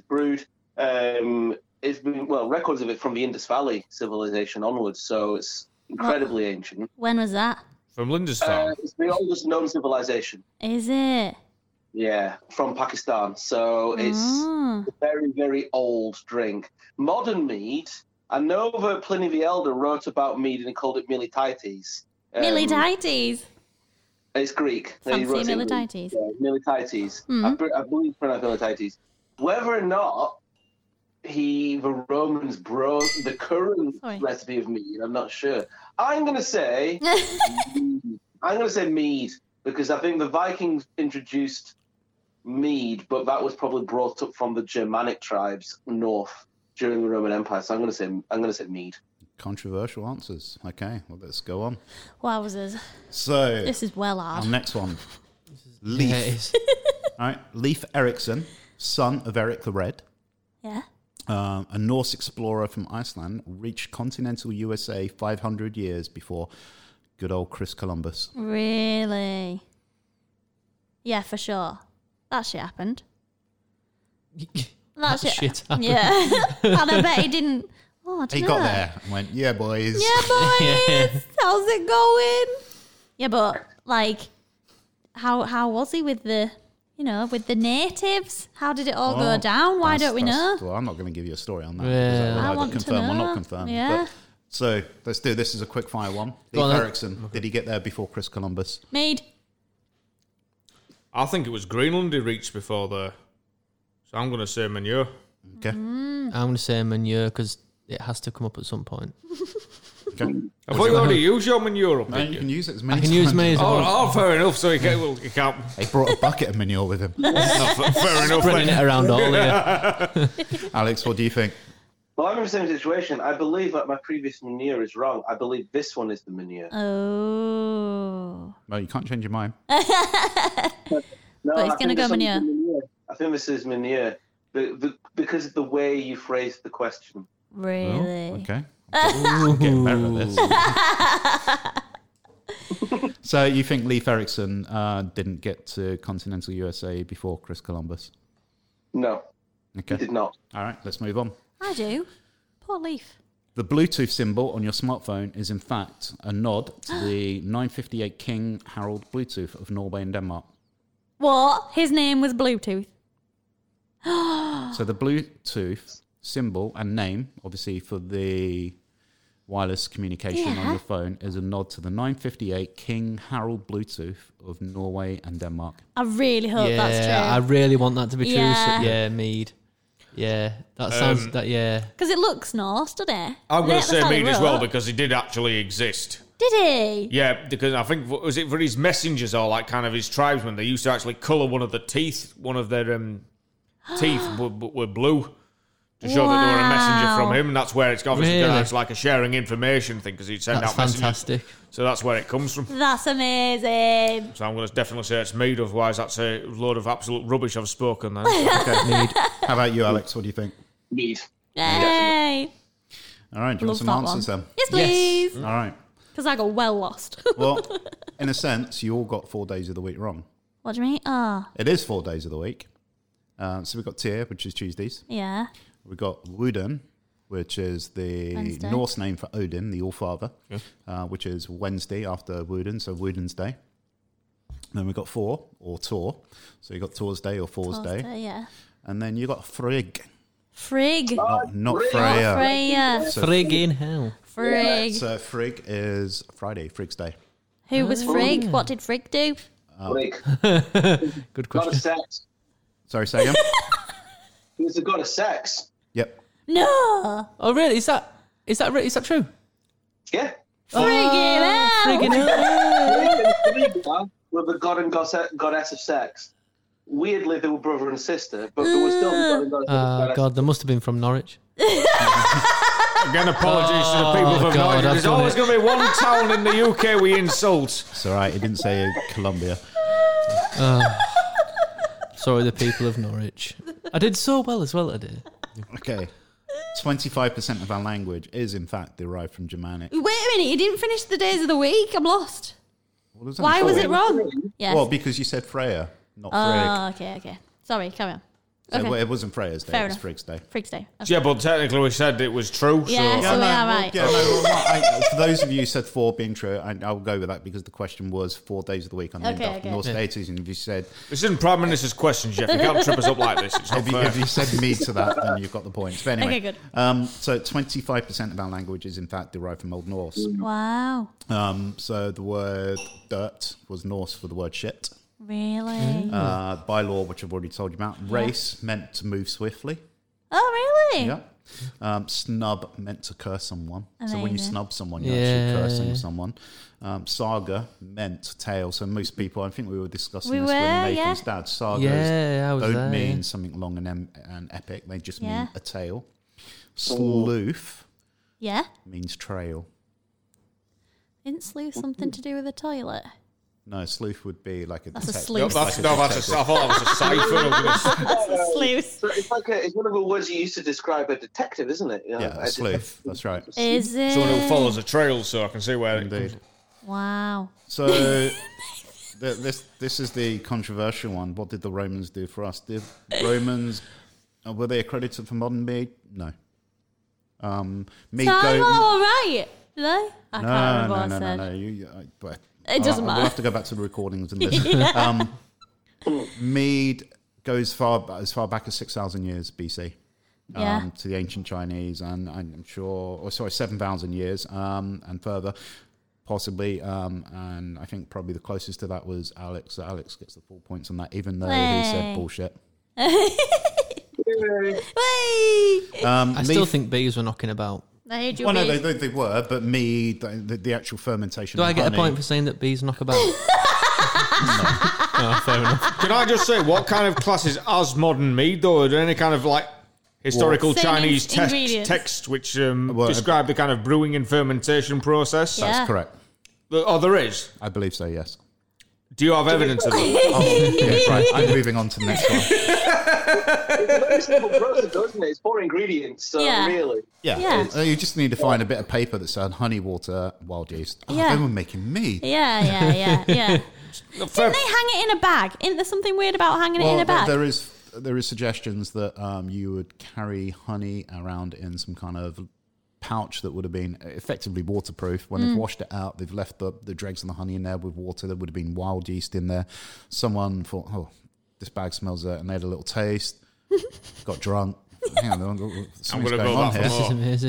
It's been records of it from the Indus Valley civilization onwards. So it's incredibly ancient. When was that? From Lindisfarne. It's the oldest known civilization. Is it? Yeah, from Pakistan. So it's a very, very old drink. Modern mead, I know that Pliny the Elder wrote about mead and he called it Militites. Militites. It's Greek. Fancy He wrote it in Greek. Militites. Yeah, Militites. I believe it's pronounced Militites. Whether or not the Romans brought the current recipe of mead, I'm not sure. I'm going to say mead, because I think the Vikings introduced mead, but that was probably brought up from the Germanic tribes north during the Roman Empire. So I'm going to say mead. Controversial answers. Okay, well, let's go on. Wowzers. So This is well hard. our next one, Leif. Yeah, it is. All right, Leif Erikson, son of Eric the Red, Yeah. a Norse explorer from Iceland, reached continental USA 500 years before good old Chris Columbus. Really? Yeah, for sure. That shit happened. That shit happened. Yeah. And I bet he didn't. Oh, I don't He know. got there and went, yeah, boys. Yeah, boys. How's it going? Yeah, but like, how was he with the, with the natives? How did it all go down? Why don't we know? Well, I'm not going to give you a story on that. Yeah. because I either want to confirm or know. not confirm. Yeah. But, So let's do this as a quick fire one. Go on Leif then. Erikson, did he get there before Chris Columbus? Mead. I think it was Greenland he reached before there. So I'm going to say Manure. Okay. I'm going to say manure because it has to come up at some point. Okay. I thought you already used your manure up, No, didn't you you? can use it as many I can use times many as as you I want. want. Oh, fair enough. So you can't. He brought a bucket of manure with him. Fair enough. Spreading it around all here. Alex, what do you think? Well, I'm in the same situation. I believe that my previous manure is wrong. I believe this one is the manure. Oh. Well, you can't change your mind. No, But he's I gonna think go this one's manure. the manure. I think this is manure. Because of the way you phrased the question. Really? Okay. I'm getting better at this. So you think Leif Erikson didn't get to continental USA before Chris Columbus? No, Okay. he did not. All right, let's move on. I do. Poor Leaf. The Bluetooth symbol on your smartphone is in fact a nod to the 958 King Harald Bluetooth of Norway and Denmark. What? His name was Bluetooth. So the Bluetooth symbol and name, obviously for the wireless communication on Yeah. your phone, is a nod to the 958 King Harald Bluetooth of Norway and Denmark. I really hope that's Yeah, I true. really want that to be true. Yeah. So, yeah, Mead. Yeah, that sounds that. Yeah, Because it looks Norse, doesn't it? I'm going to That's say how he Mead as well wrote. because he did actually exist. Did he? Yeah, because I think, was it for his messengers or like kind of his tribesmen? They used to actually colour one of the teeth, one of their teeth were blue to show that they were a messenger Wow. from him. And that's where it's obviously Really? it's like a sharing information thing because he'd send that's out messages. fantastic. So that's where it comes from. That's amazing. So I'm going to definitely say it's Mead, otherwise that's a load of absolute rubbish I've spoken then. Okay, Mead. How about you, Alex? What do you think? Mead. Yay. All right, do you want Love some that answers one. then? Yes, please. All right. Because I got well lost. Well, in a sense, you all got 4 days of the week wrong. What do you mean? Oh, It is 4 days of the week. So we've got Tyr, which is Tuesdays. yeah. We've got Woden, which is the Wednesday. Norse name for Odin, the All-Father, which is Wednesday after Woden, so Woden's Day. Then we've got Thor, or Tor. So you've got Thor's Day or Thor's Day. Thursday, yeah. And then you've got Frigg, Frigg. not Freya. Freya. So, Friggin' hell. Frigg. so Frigg is Friday, Frigg's Day. Who was Frigg? What did Frigg do? Like, Good god of question. sex. Sorry, say again? He was the god of sex. Yep. No. Oh, really? Is that true? Yeah. Friggin' hell. Friggin' hell. Frigga were the god and goddess of sex. Weirdly, they were brother and sister, but they were still the god and goddess. God, they must have been from Norwich. Again, apologies to the people from God, Norwich. I've There's done always it. going to be one town in the UK we insult. It's all right. He didn't say Colombia. Sorry, the people of Norwich. I did so well as well. I did. Okay. 25% of our language is, in fact, derived from Germanic. Wait a minute. You didn't finish the days of the week. I'm lost. What does that Why mean? was it wrong? Yes. Well, because you said Freya, not Oh, okay. Sorry, carry on. Frigg. So Okay. it wasn't Freya's Day, Fair it was enough. Frigg's Day. Frigg's Day. Okay. Yeah, but technically we said it was true. Yeah, so so we are right. Yeah, no, well, for those of you who said 4 being true, I'll go with that because the question was 4 days of the week on named Okay, after okay. Norse deities, and if you said this isn't Prime Minister's question, Jeff. You can't trip us up like this. It's not fair. if you said me to that, then you've got the points. But anyway, Okay, good. So 25% of our language is in fact derived from Old Norse. Wow. So the word dirt was Norse for the word shit. Really? By law, which I've already told you about. Race meant to move swiftly. Oh, really? Yeah. Snub meant to curse someone. So when you Amazing. snub someone, you're Yeah. actually cursing someone. Saga meant tale. So most people, I think we were discussing We this were, with Nathan's yeah. dad. Sagas Yeah, I was don't there, mean yeah. something long and epic. They just Yeah. mean a tale. Sleuth Yeah. means trail. Didn't sleuth something to do with the toilet? No, sleuth would be like a That's a detective. sleuth. That's, no, that's a, I thought that was a cipher. That's a sleuth. So it's one of the words you used to describe a detective, isn't it? You know, Yeah, a sleuth. That's right. Is it? Someone who follows a trail, so I can see where it Indeed. Wow. So this is the controversial one. What did the Romans do for us? Did Romans were they accredited for modern mead? No. Mead So I'm go. all right. Did they? I can't remember what I No. said. But It doesn't We'll matter. have to go back to the recordings and listen. Mead goes as far back as 6,000 years BC. to the ancient Chinese, and I'm sure, 7,000 years and further, possibly. And I think probably the closest to that was Alex. So Alex gets the full points on that, even though he said bullshit. I still think bees were knocking about. No, they were, but the actual fermentation. Do I get honey, a point for saying that bees knock about? No. Oh, fair enough. Can I just say, what kind of classes as modern mead, though? Are there any kind of like historical Chinese text which describe the kind of brewing and fermentation process? Yeah. That's correct. Oh, there is? I believe so, yes. Do you have evidence of that? Yeah, right. I'm moving on to the next one. It's a very simple process, isn't it? It's 4 ingredients, so really. Yeah. You just need to find a bit of paper that said honey, water, wild yeast. Oh, they were making mead. Yeah. Didn't they hang it in a bag? Isn't there something weird about hanging it in a bag? There is suggestions that you would carry honey around in some kind of pouch that would have been effectively waterproof. When they've washed it out, they've left the dregs and the honey in there with water. There would have been wild yeast in there. Someone thought, oh, this bag smells it, and they had a little taste, got drunk. Hang on, something's going on here. This is amazing.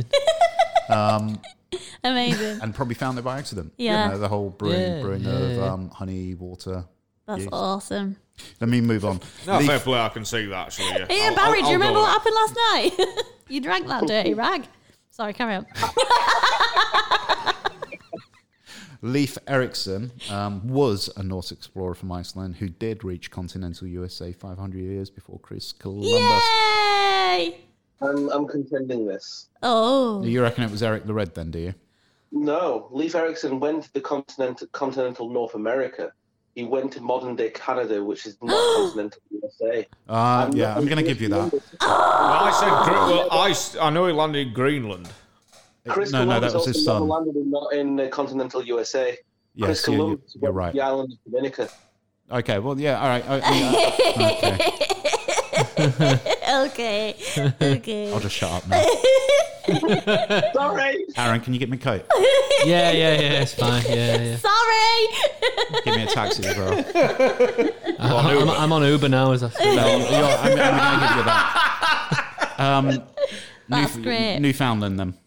Amazing. And probably found it by accident. Yeah. The whole brewing of honey, water. That's yeast. awesome. Let me move on. No, fair play, I can see that actually. Yeah, Hey, Barry, do you remember what happened last night? You drank that dirty rag. Sorry, carry on. Leif Erikson was a Norse explorer from Iceland who did reach continental USA 500 years before Chris Columbus. Yay! I'm contending this. Oh. You reckon it was Eric the Red then, do you? No, Leif Erikson went to the continental North America. He went to modern-day Canada, which is not continental USA. I'm going to give you that. I know he landed in Greenland. Chris No, Columbus that was his also son. landed not in continental USA. Yes, Chris Columbus you're went right. to the island of Dominica. Okay, well, yeah, all right. Okay. I'll just shut up now. Sorry. Aaron, can you get me a coat? Yeah, it's fine. Yeah. Sorry. Give me a taxi as well. I'm on Uber now, as I said. I'm going to give you that. That's great. Newfoundland, then.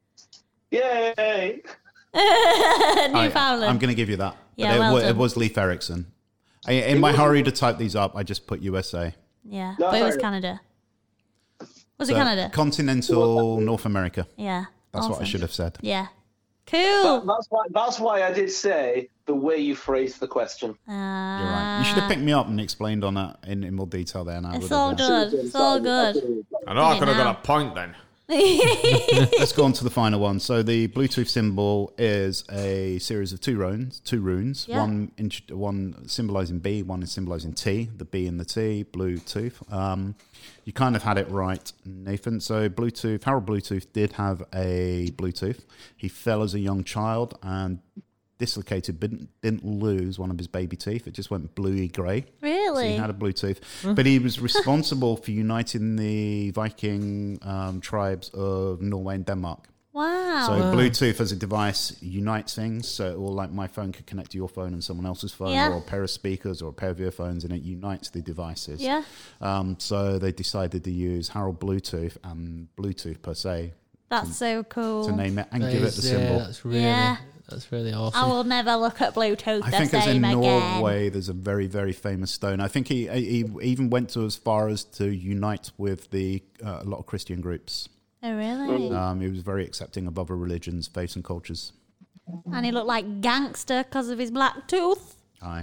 Yay. Newfoundland. I'm going to give you that. Yeah, But well it was Leif Erikson. In my hurry to type these up, I just put USA. Yeah, No, but it was sorry. Canada. Was it Canada? Continental North America. Yeah. That's what I awesome. should have said. Yeah. Cool. That's why I did say the way you phrased the question. You're right. You should have picked me up and explained on that in more detail there. Now It's all good. It's all good. I know I could have got a point then. Let's go on to the final one. So the Bluetooth symbol is a series of two runes. Yeah. One symbolizing B, one is symbolizing T. The B and the T, Bluetooth. You kind of had it right, Nathan. So Harold Bluetooth did have a Bluetooth. He fell as a young child and dislocated, but didn't lose one of his baby teeth. It just went bluey grey. Really? So he had a Bluetooth. But he was responsible for uniting the Viking tribes of Norway and Denmark. Wow. So Bluetooth as a device unites things. So or like my phone could connect to your phone and someone else's phone, Yeah. or a pair of speakers or a pair of earphones, and it unites the devices. Yeah. So they decided to use Harold Bluetooth and Bluetooth per se That's so cool. to name it and give it the symbol. That's really awesome. I will never look at Bluetooth I the think as in same again. Norway, there's a very, very famous stone. I think he even went to as far as to unite with a lot of Christian groups. Oh, really? He was very accepting of other religions, faiths, and cultures. And he looked like gangster because of his black tooth. Aye.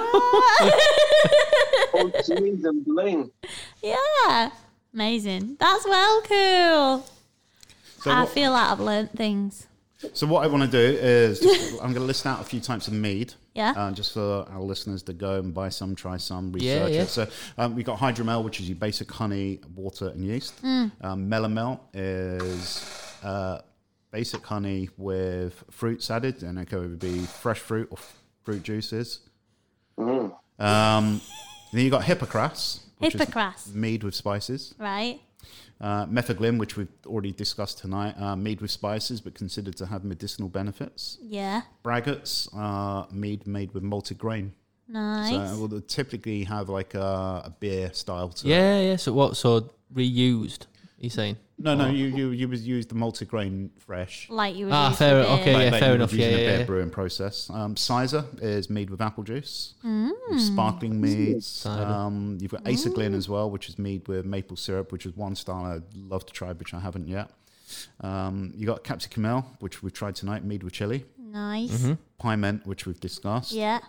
Oh, jeez, and bling. Yeah. Amazing. That's well cool. So I what- feel like I've learnt things. So what I want to do is I'm going to list out a few types of mead. Yeah. Just for our listeners to go and buy some, try some, Yeah, research yeah. it. So we've got hydromel, which is your basic honey, water, and yeast. Melomel is basic honey with fruits added, and it could be fresh fruit or fruit juices. Then you got Hippocras, which Hippocras. is mead with spices. Right. Metheglin, which we've already discussed tonight, mead with spices, but considered to have medicinal benefits. Yeah. Braggots are mead made with malted grain. Nice. So they typically have like a beer style to it. Yeah. So what? So reused. you saying? No, you was used the multigrain fresh. Like you would Ah, use fair. for beer. Okay, Like yeah, that fair you enough. would Yeah, use in a yeah, beer yeah. brewing process. Cider is made with apple juice. Sparkling meads. Cider. You've got Ace of Glyn as well, which is made with maple syrup, which is one style I'd love to try, which I haven't yet. You got Capsicum Ale, which we've tried tonight, made with chili. Nice. Piment, which we've discussed. Yeah.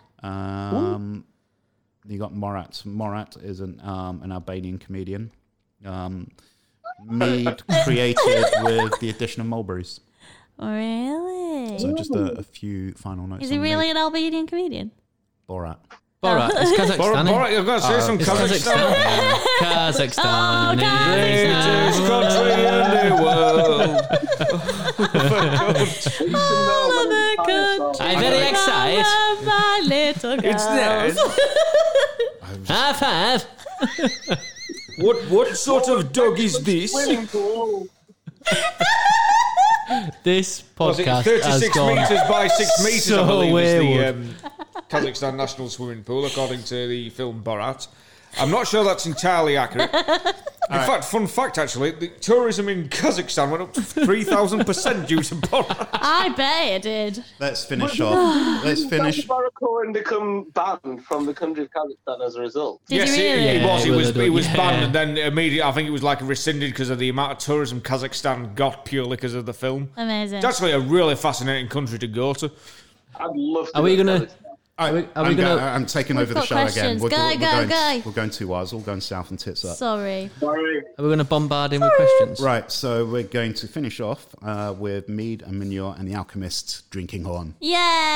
You got Morat. Morat is an Albanian comedian. Mead created with the addition of mulberries. Really? So just a few final notes. Is he on really mead. an Albanian comedian? Borat. Borat, it's Kazakhstan. Borat, you've got to say some It's Kazakhstan. Kazakhstan. Greatest country in the world. I'm very excited. My little girl. It's there. High five. What sort of dog is this? This Was it podcast 36 has gone metres by 6 metres, so I believe, wayward. is the Kazakhstan national swimming pool, according to the film Borat. I'm not sure that's entirely accurate. In fact, fun fact, actually, the tourism in Kazakhstan went up to 3,000% due to Borat. I bet it did. Let's finish off. Let's finish. Barakoran become banned from the country of Kazakhstan as a result. Did Yes, you really? it was. Yeah, It was yeah. banned, and then immediately, I think it was like rescinded because of the amount of tourism Kazakhstan got purely because of the film. Amazing. It's actually a really fascinating country to go to. I'd love to. Are we go gonna- Kazakhstan. Are we I'm gonna? I'm taking over the got show again. questions. We're, Go, we're go, going, go. We're going 2 hours, all going south and tits up. Sorry. Sorry. Are we going to bombard him with questions? Right, so we're going to finish off with mead and manure and the alchemist's drinking horn. Yay!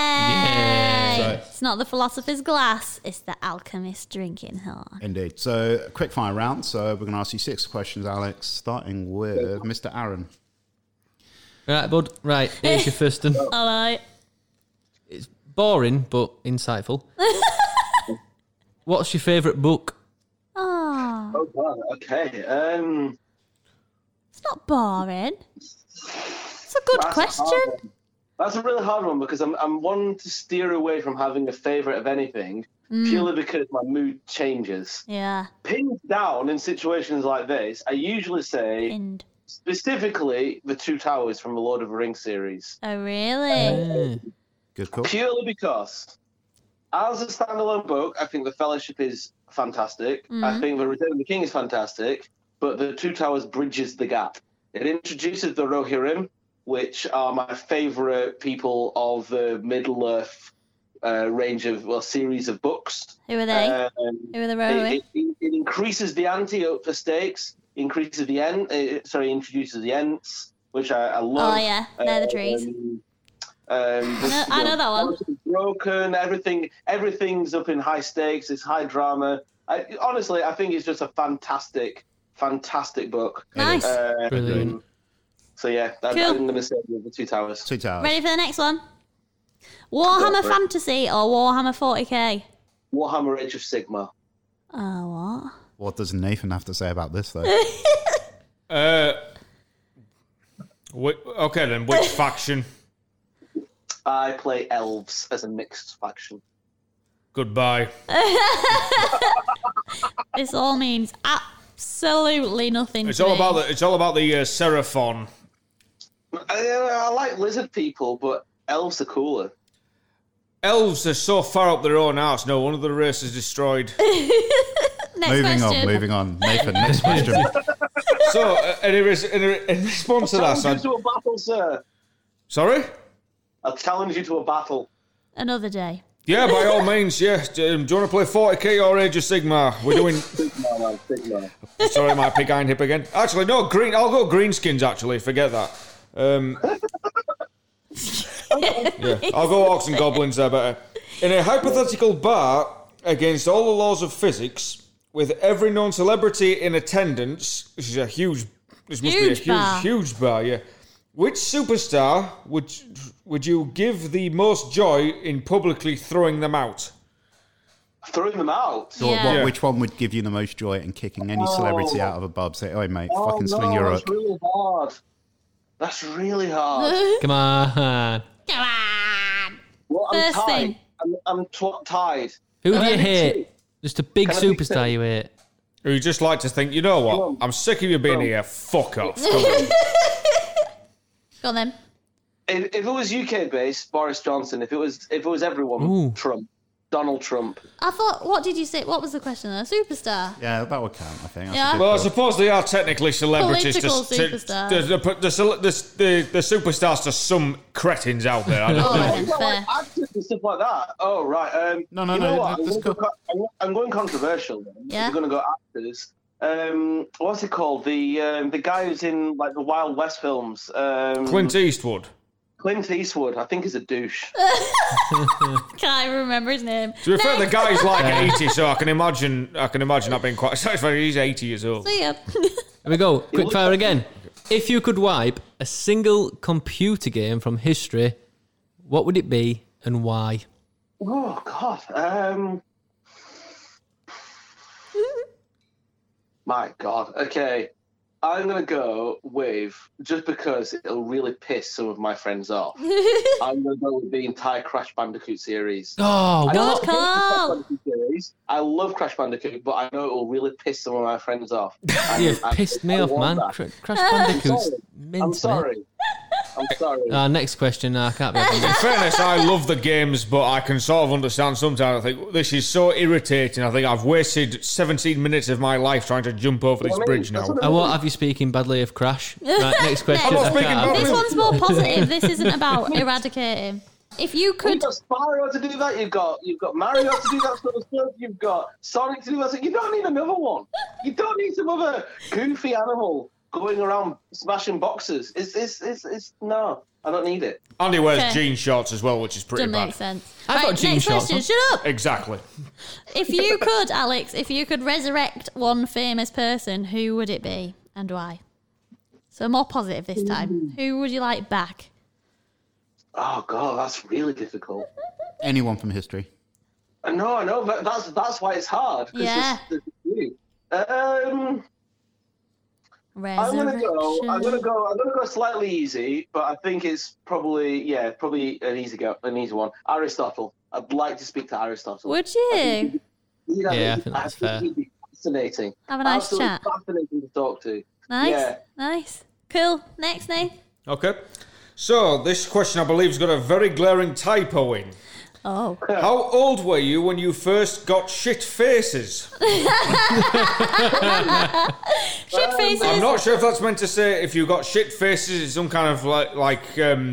So- It's not the philosopher's glass, it's the alchemist drinking horn. Indeed. So, quick fire round. So, we're going to ask you 6 questions, Alex, starting with Mr. Aaron. Right, bud. Right, here's your first one. All right. It's boring but insightful. What's your favourite book? Oh, Oh, God. Okay. it's not boring. It's a good That's a question. hard one. That's a really hard one because I'm one to steer away from having a favourite of anything purely because my mood changes. Yeah. Pinned down in situations like this, I usually say Pinned. specifically the Two Towers from the Lord of the Rings series. Oh, really? Good call. Purely because, as a standalone book, I think The Fellowship is fantastic. I think The Return of the King is fantastic, but The Two Towers bridges the gap. It introduces the Rohirrim, which are my favourite people of the Middle-earth range of, series of books. Who are they? Who are the Rohirrim? It increases the ante up for stakes, introduces the Ents, which I love. Oh, yeah. They're the trees. I know that one. Broken, everything's up in high stakes. It's high drama. Honestly, I think it's just a fantastic book. Nice. Brilliant. So yeah, I'm Cool. going to say The Two Towers. 2 towers. Ready for the next one? Warhammer Go for it. Fantasy or Warhammer 40k? Warhammer Age of Sigmar. Oh, what? What does Nathan have to say about this, though? Okay, then, which faction? I play elves as a mixed faction. Goodbye. This all means absolutely nothing It's to all me. about the Seraphon. I like lizard people, but elves are cooler. Elves are so far up their own arse. No wonder the race is destroyed. Next question. Moving on. Nathan, next question. So, in response to that, Challenge you to a battle, sir. sorry. I'll challenge you to a battle. Another day. Yeah, by all means, yeah. Do you want to play 40k or Age of Sigmar? We're doing. Sigmar, man, Sigmar. Sorry, my pig hind hip again. Actually, no, green. I'll go greenskins. Actually, forget that. Yeah, I'll go orcs and goblins there better. In a hypothetical bar against all the laws of physics, with every known celebrity in attendance, this is a huge. This must Huge be a bar. huge bar. Yeah. Which superstar would you give the most joy in publicly throwing them out? Throwing them out. So Yeah. Yeah. which one would give you the most joy in kicking any celebrity out of a pub? Say, oi, mate, fucking sling your that's hook. really hard. That's really hard. Come on. Come on. Well, I'm First tied. thing. I'm tied. Who do you Can I pick hate? two? Just a big Can I pick superstar two? you hate. Or you just like to think, you know what? I'm sick of you being here. Fuck off. Come on. Go on then. If it was UK based, Boris Johnson. If it was everyone, Ooh. Trump, Donald Trump. I thought, what did you say? What was the question? A superstar? Yeah, that would count, I think. That's Yeah. a good Well, I call. suppose they are technically celebrities. Political superstars. The superstars to some cretins out there. I don't Oh, know. okay, Well, fair. like actors and stuff like that. Oh right. No, you know what? let's go. I'm going controversial. Then. Yeah. I'm going to go actors. What's it called? The guy who's in like the Wild West films. Clint Eastwood. Clint Eastwood. I think is a douche. Can't even remember his name. To be fair, the guy's like 80, so I can imagine that being quite satisfying. He's 80 years old. See ya. Here we go. Quick fire again. If you could wipe a single computer game from history, what would it be and why? Oh God. My God. Okay. I'm going to go with, just because it'll really piss some of my friends off, I'm going to go with the entire Crash Bandicoot series. Oh, I love what? Good call. Crash Bandicoot series. I love Crash Bandicoot, but I know it will really piss some of my friends off. You've pissed me I off, want man. that. Crash Bandicoot's sorry. mint, I'm mate. sorry. I'm sorry. Next question. I can't be having In this. fairness, I love the games, but I can sort of understand sometimes. I think this is so irritating. I think I've wasted 17 minutes of my life trying to jump over this I mean, bridge that's now. what I won't have you speaking badly of Crash. Right, next question. I'm not I speaking can't have badly. it. This one's more positive. This isn't about eradicating. If you You've could, got Spyro to do that. You've got Mario to do that sort of stuff. You've got Sonic to do that. You don't need another one. You don't need some other goofy animal going around smashing boxes. It's no. I don't need it. Andy wears Okay. jean shorts as well, which is pretty doesn't bad. make sense. I've got jean next shorts question. on. Shut up. Exactly. If you could, Alex, if you could resurrect one famous person, who would it be and why? So more positive this time. Who would you like back? Oh God, that's really difficult. Anyone from history. No, I know. But that's why it's hard. 'Cause Yeah. there's a few. I'm gonna go slightly easy, but I think it's probably an easy one. Aristotle. I'd like to speak to Aristotle. Would you? Yeah, I think that's fair. He'd be fascinating. Have a nice Absolutely chat. fascinating to talk to. Nice. Yeah. Nice. Cool. Next name. Okay. So, this question, I believe, has got a very glaring typo in. Oh. How old were you when you first got shit faces? Shit faces. I'm not sure if that's meant to say if you got shit faces, it's some kind of like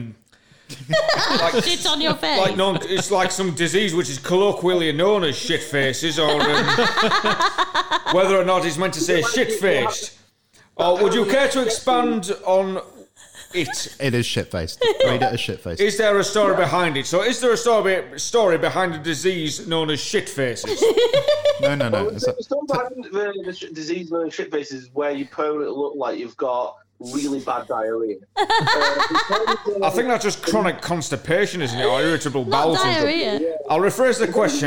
Shit on your face. like no, it's like some disease which is colloquially known as shit faces, or whether or not it's meant to say shit faced. Or would you care to expand on it? It is shit-faced. Read it as shit-faced. Is there a story behind it? So, is there a story behind a disease known as shit faces? No. It's The story behind the disease known as shit faces is where you permanently look like you've got really bad diarrhea. I think that's just chronic constipation, isn't it? Or irritable bowel Not syndrome. diarrhea. I'll rephrase the question.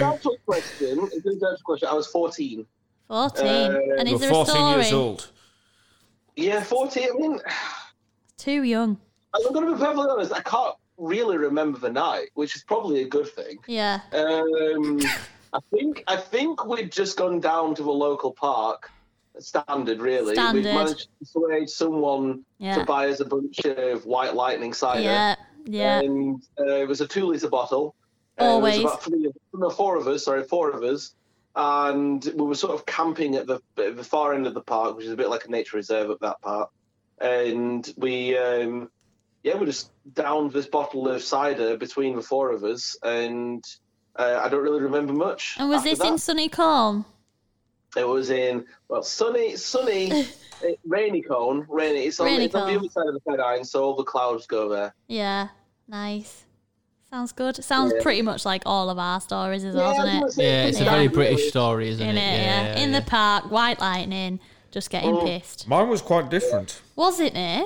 I was 14. 14. And You're is there a 14 story? years old. Yeah, 14. I mean, Too young. I'm going to be perfectly honest. I can't really remember the night, which is probably a good thing. Yeah. I think we'd just gone down to the local park. Standard, really. Standard. We managed to persuade someone Yeah. to buy us a bunch of White Lightning cider. Yeah. Yeah. And it was a 2-litre bottle. Always. It was about four of us. And we were sort of camping at the far end of the park, which is a bit like a nature reserve at that part. And we just downed this bottle of cider between the four of us. And I don't really remember much. And was after this that. in Sunny Colne? It was in, sunny, rainy Cone. Rainy. It's on the other side of the Pennine, so all the clouds go there. Yeah. Nice. Sounds good. Sounds pretty much like all of our stories as well, doesn't it? Yeah, it's a very British story, isn't In it? it, yeah. In the park, White Lightning, just getting pissed. Mine was quite different. Was it, Nath?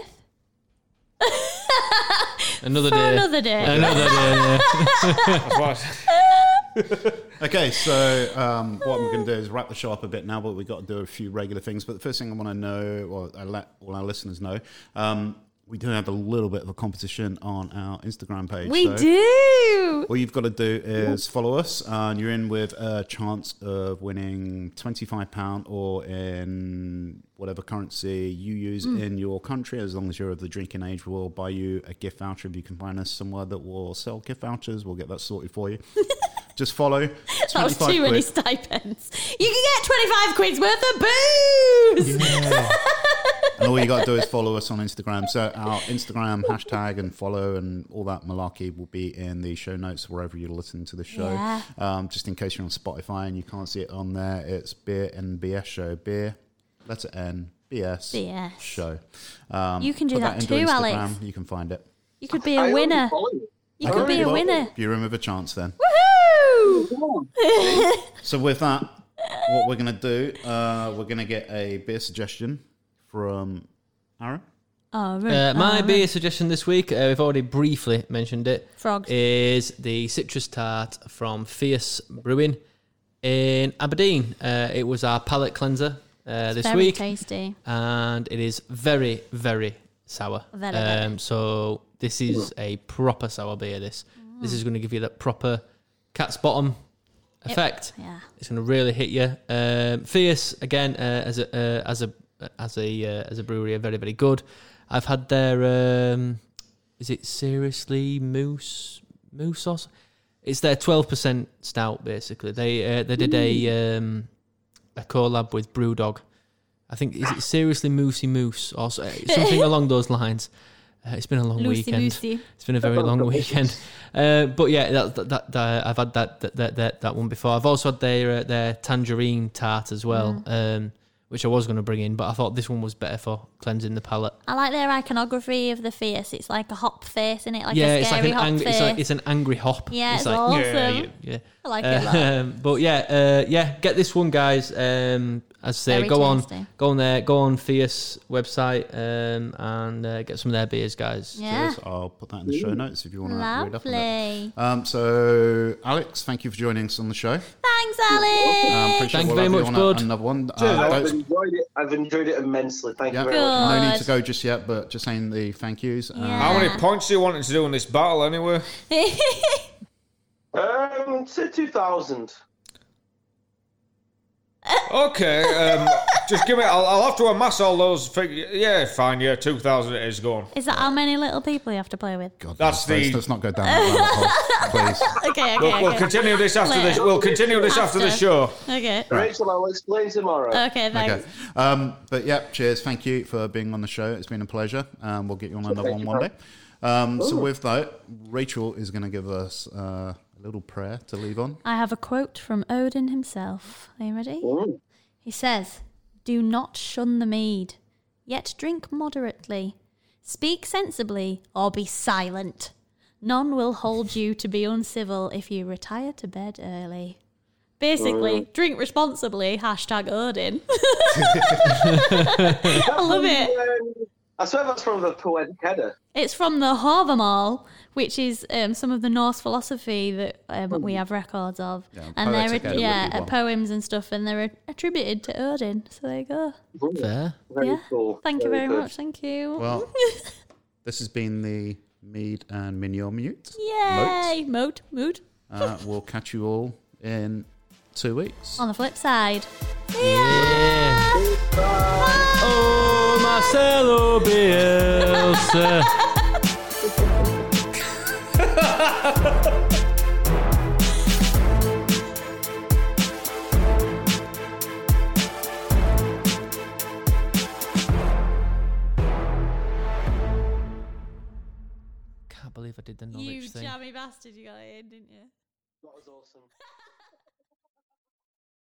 Another For day. another day. Another day, yeah. That's what I said. Okay, so what we're going to do is wrap the show up a bit now, but we've got to do a few regular things. But the first thing I want to know, or I let all our listeners know, we do have a little bit of a competition on our Instagram page. We so do. All you've got to do is follow us, and you're in with a chance of winning £25 or in whatever currency you use in your country. As long as you're of the drinking age, we'll buy you a gift voucher. If you can find us somewhere that will sell gift vouchers, we'll get that sorted for you. Just follow. That was too many stipends. You can get 25 quid's worth of booze. Yeah. And all you got to do is follow us on Instagram. So our Instagram hashtag and follow and all that malarkey will be in the show notes wherever you're listening to the show. Yeah. Just in case you're on Spotify and you can't see it on there, it's Beer NBS Show. Beer, letter N, BS, BS. Show. You can do put that into too, Instagram, Alex. You can find it. You could be a winner. You could be a winner. You're in with a chance then. Woohoo! So with that, what we're going to do, we're going to get a beer suggestion from Aaron. My beer suggestion this week, we've already briefly mentioned it, Frogs. is the citrus tart from Fierce Brewing in Aberdeen. It was our palate cleanser this Very week. tasty. And it is very, very sour. Very. So this is a proper sour beer, this is going to give you that proper cat's bottom effect. Yeah. It's going to really hit you. Fierce, again, as a brewery, are very, very good. I've had their is it Seriously Moose sauce? It's their 12% stout, basically. They did a collab with Brewdog. I think, is it Seriously Moosey Moose or something along those lines. It's been a long weekend. Moosey. It's been a very long weekend. But yeah, I've had that one before. I've also had their tangerine tart as well, which I was going to bring in, but I thought this one was better for cleansing the palate. I like their iconography of the Fierce. It's like a hop face in it, like a scary hop face. It's an angry hop. Yeah, it's like, awesome. Yeah. I like it a lot. But get this one, guys. As I say, Very go tasty. on there, go on Fierce website and get some of their beers, guys. Yeah. Cheers. I'll put that in the show notes if you want to read up on it. Lovely. So, Alex, thank you for joining us on the show. Thanks, Alex. Appreciate Thank you we'll very have much, on bud. Another one. I've enjoyed it immensely. Thank you very Good. much. No need to go just yet, but just saying the thank yous. Yeah. How many points are you wanting to do in this battle anyway? Say 2,000. Okay, just give me. I'll have to amass all those figures. Yeah, fine. Yeah, 2,000 it is going. Is that how many little people you have to play with? God, That's the- let's not go down that rabbit hole, please. Okay. We'll continue this after this. We'll continue this after the show. Okay. Rachel, I'll explain tomorrow. Okay, thanks. Okay. But yeah, cheers. Thank you for being on the show. It's been a pleasure. We'll get you on another one day. So with that, Rachel is going to give us a little prayer to leave on. I have a quote from Odin himself. Are you ready? He says, "Do not shun the mead, yet drink moderately. Speak sensibly or be silent. None will hold you to be uncivil if you retire to bed early." Basically, drink responsibly, hashtag Odin. I love it. I swear that's from the Poetic Edda. It's from the Havamal, which is some of the Norse philosophy that we have records of. Yeah, And Poetic they're Edda would be one. poems and stuff, and they're attributed to Odin. So there you go. Fair. Very Yeah. cool. Thank you very good. much. Thank you. Well, this has been the Mead and Mignon Mute. Yay! Mood. We'll catch you all in 2 weeks. On the flip side. Yeah. Oh, Marcelo Bielsa. You Can't believe I did the knowledge You thing. jammy bastard, you got it in, didn't you? That was awesome.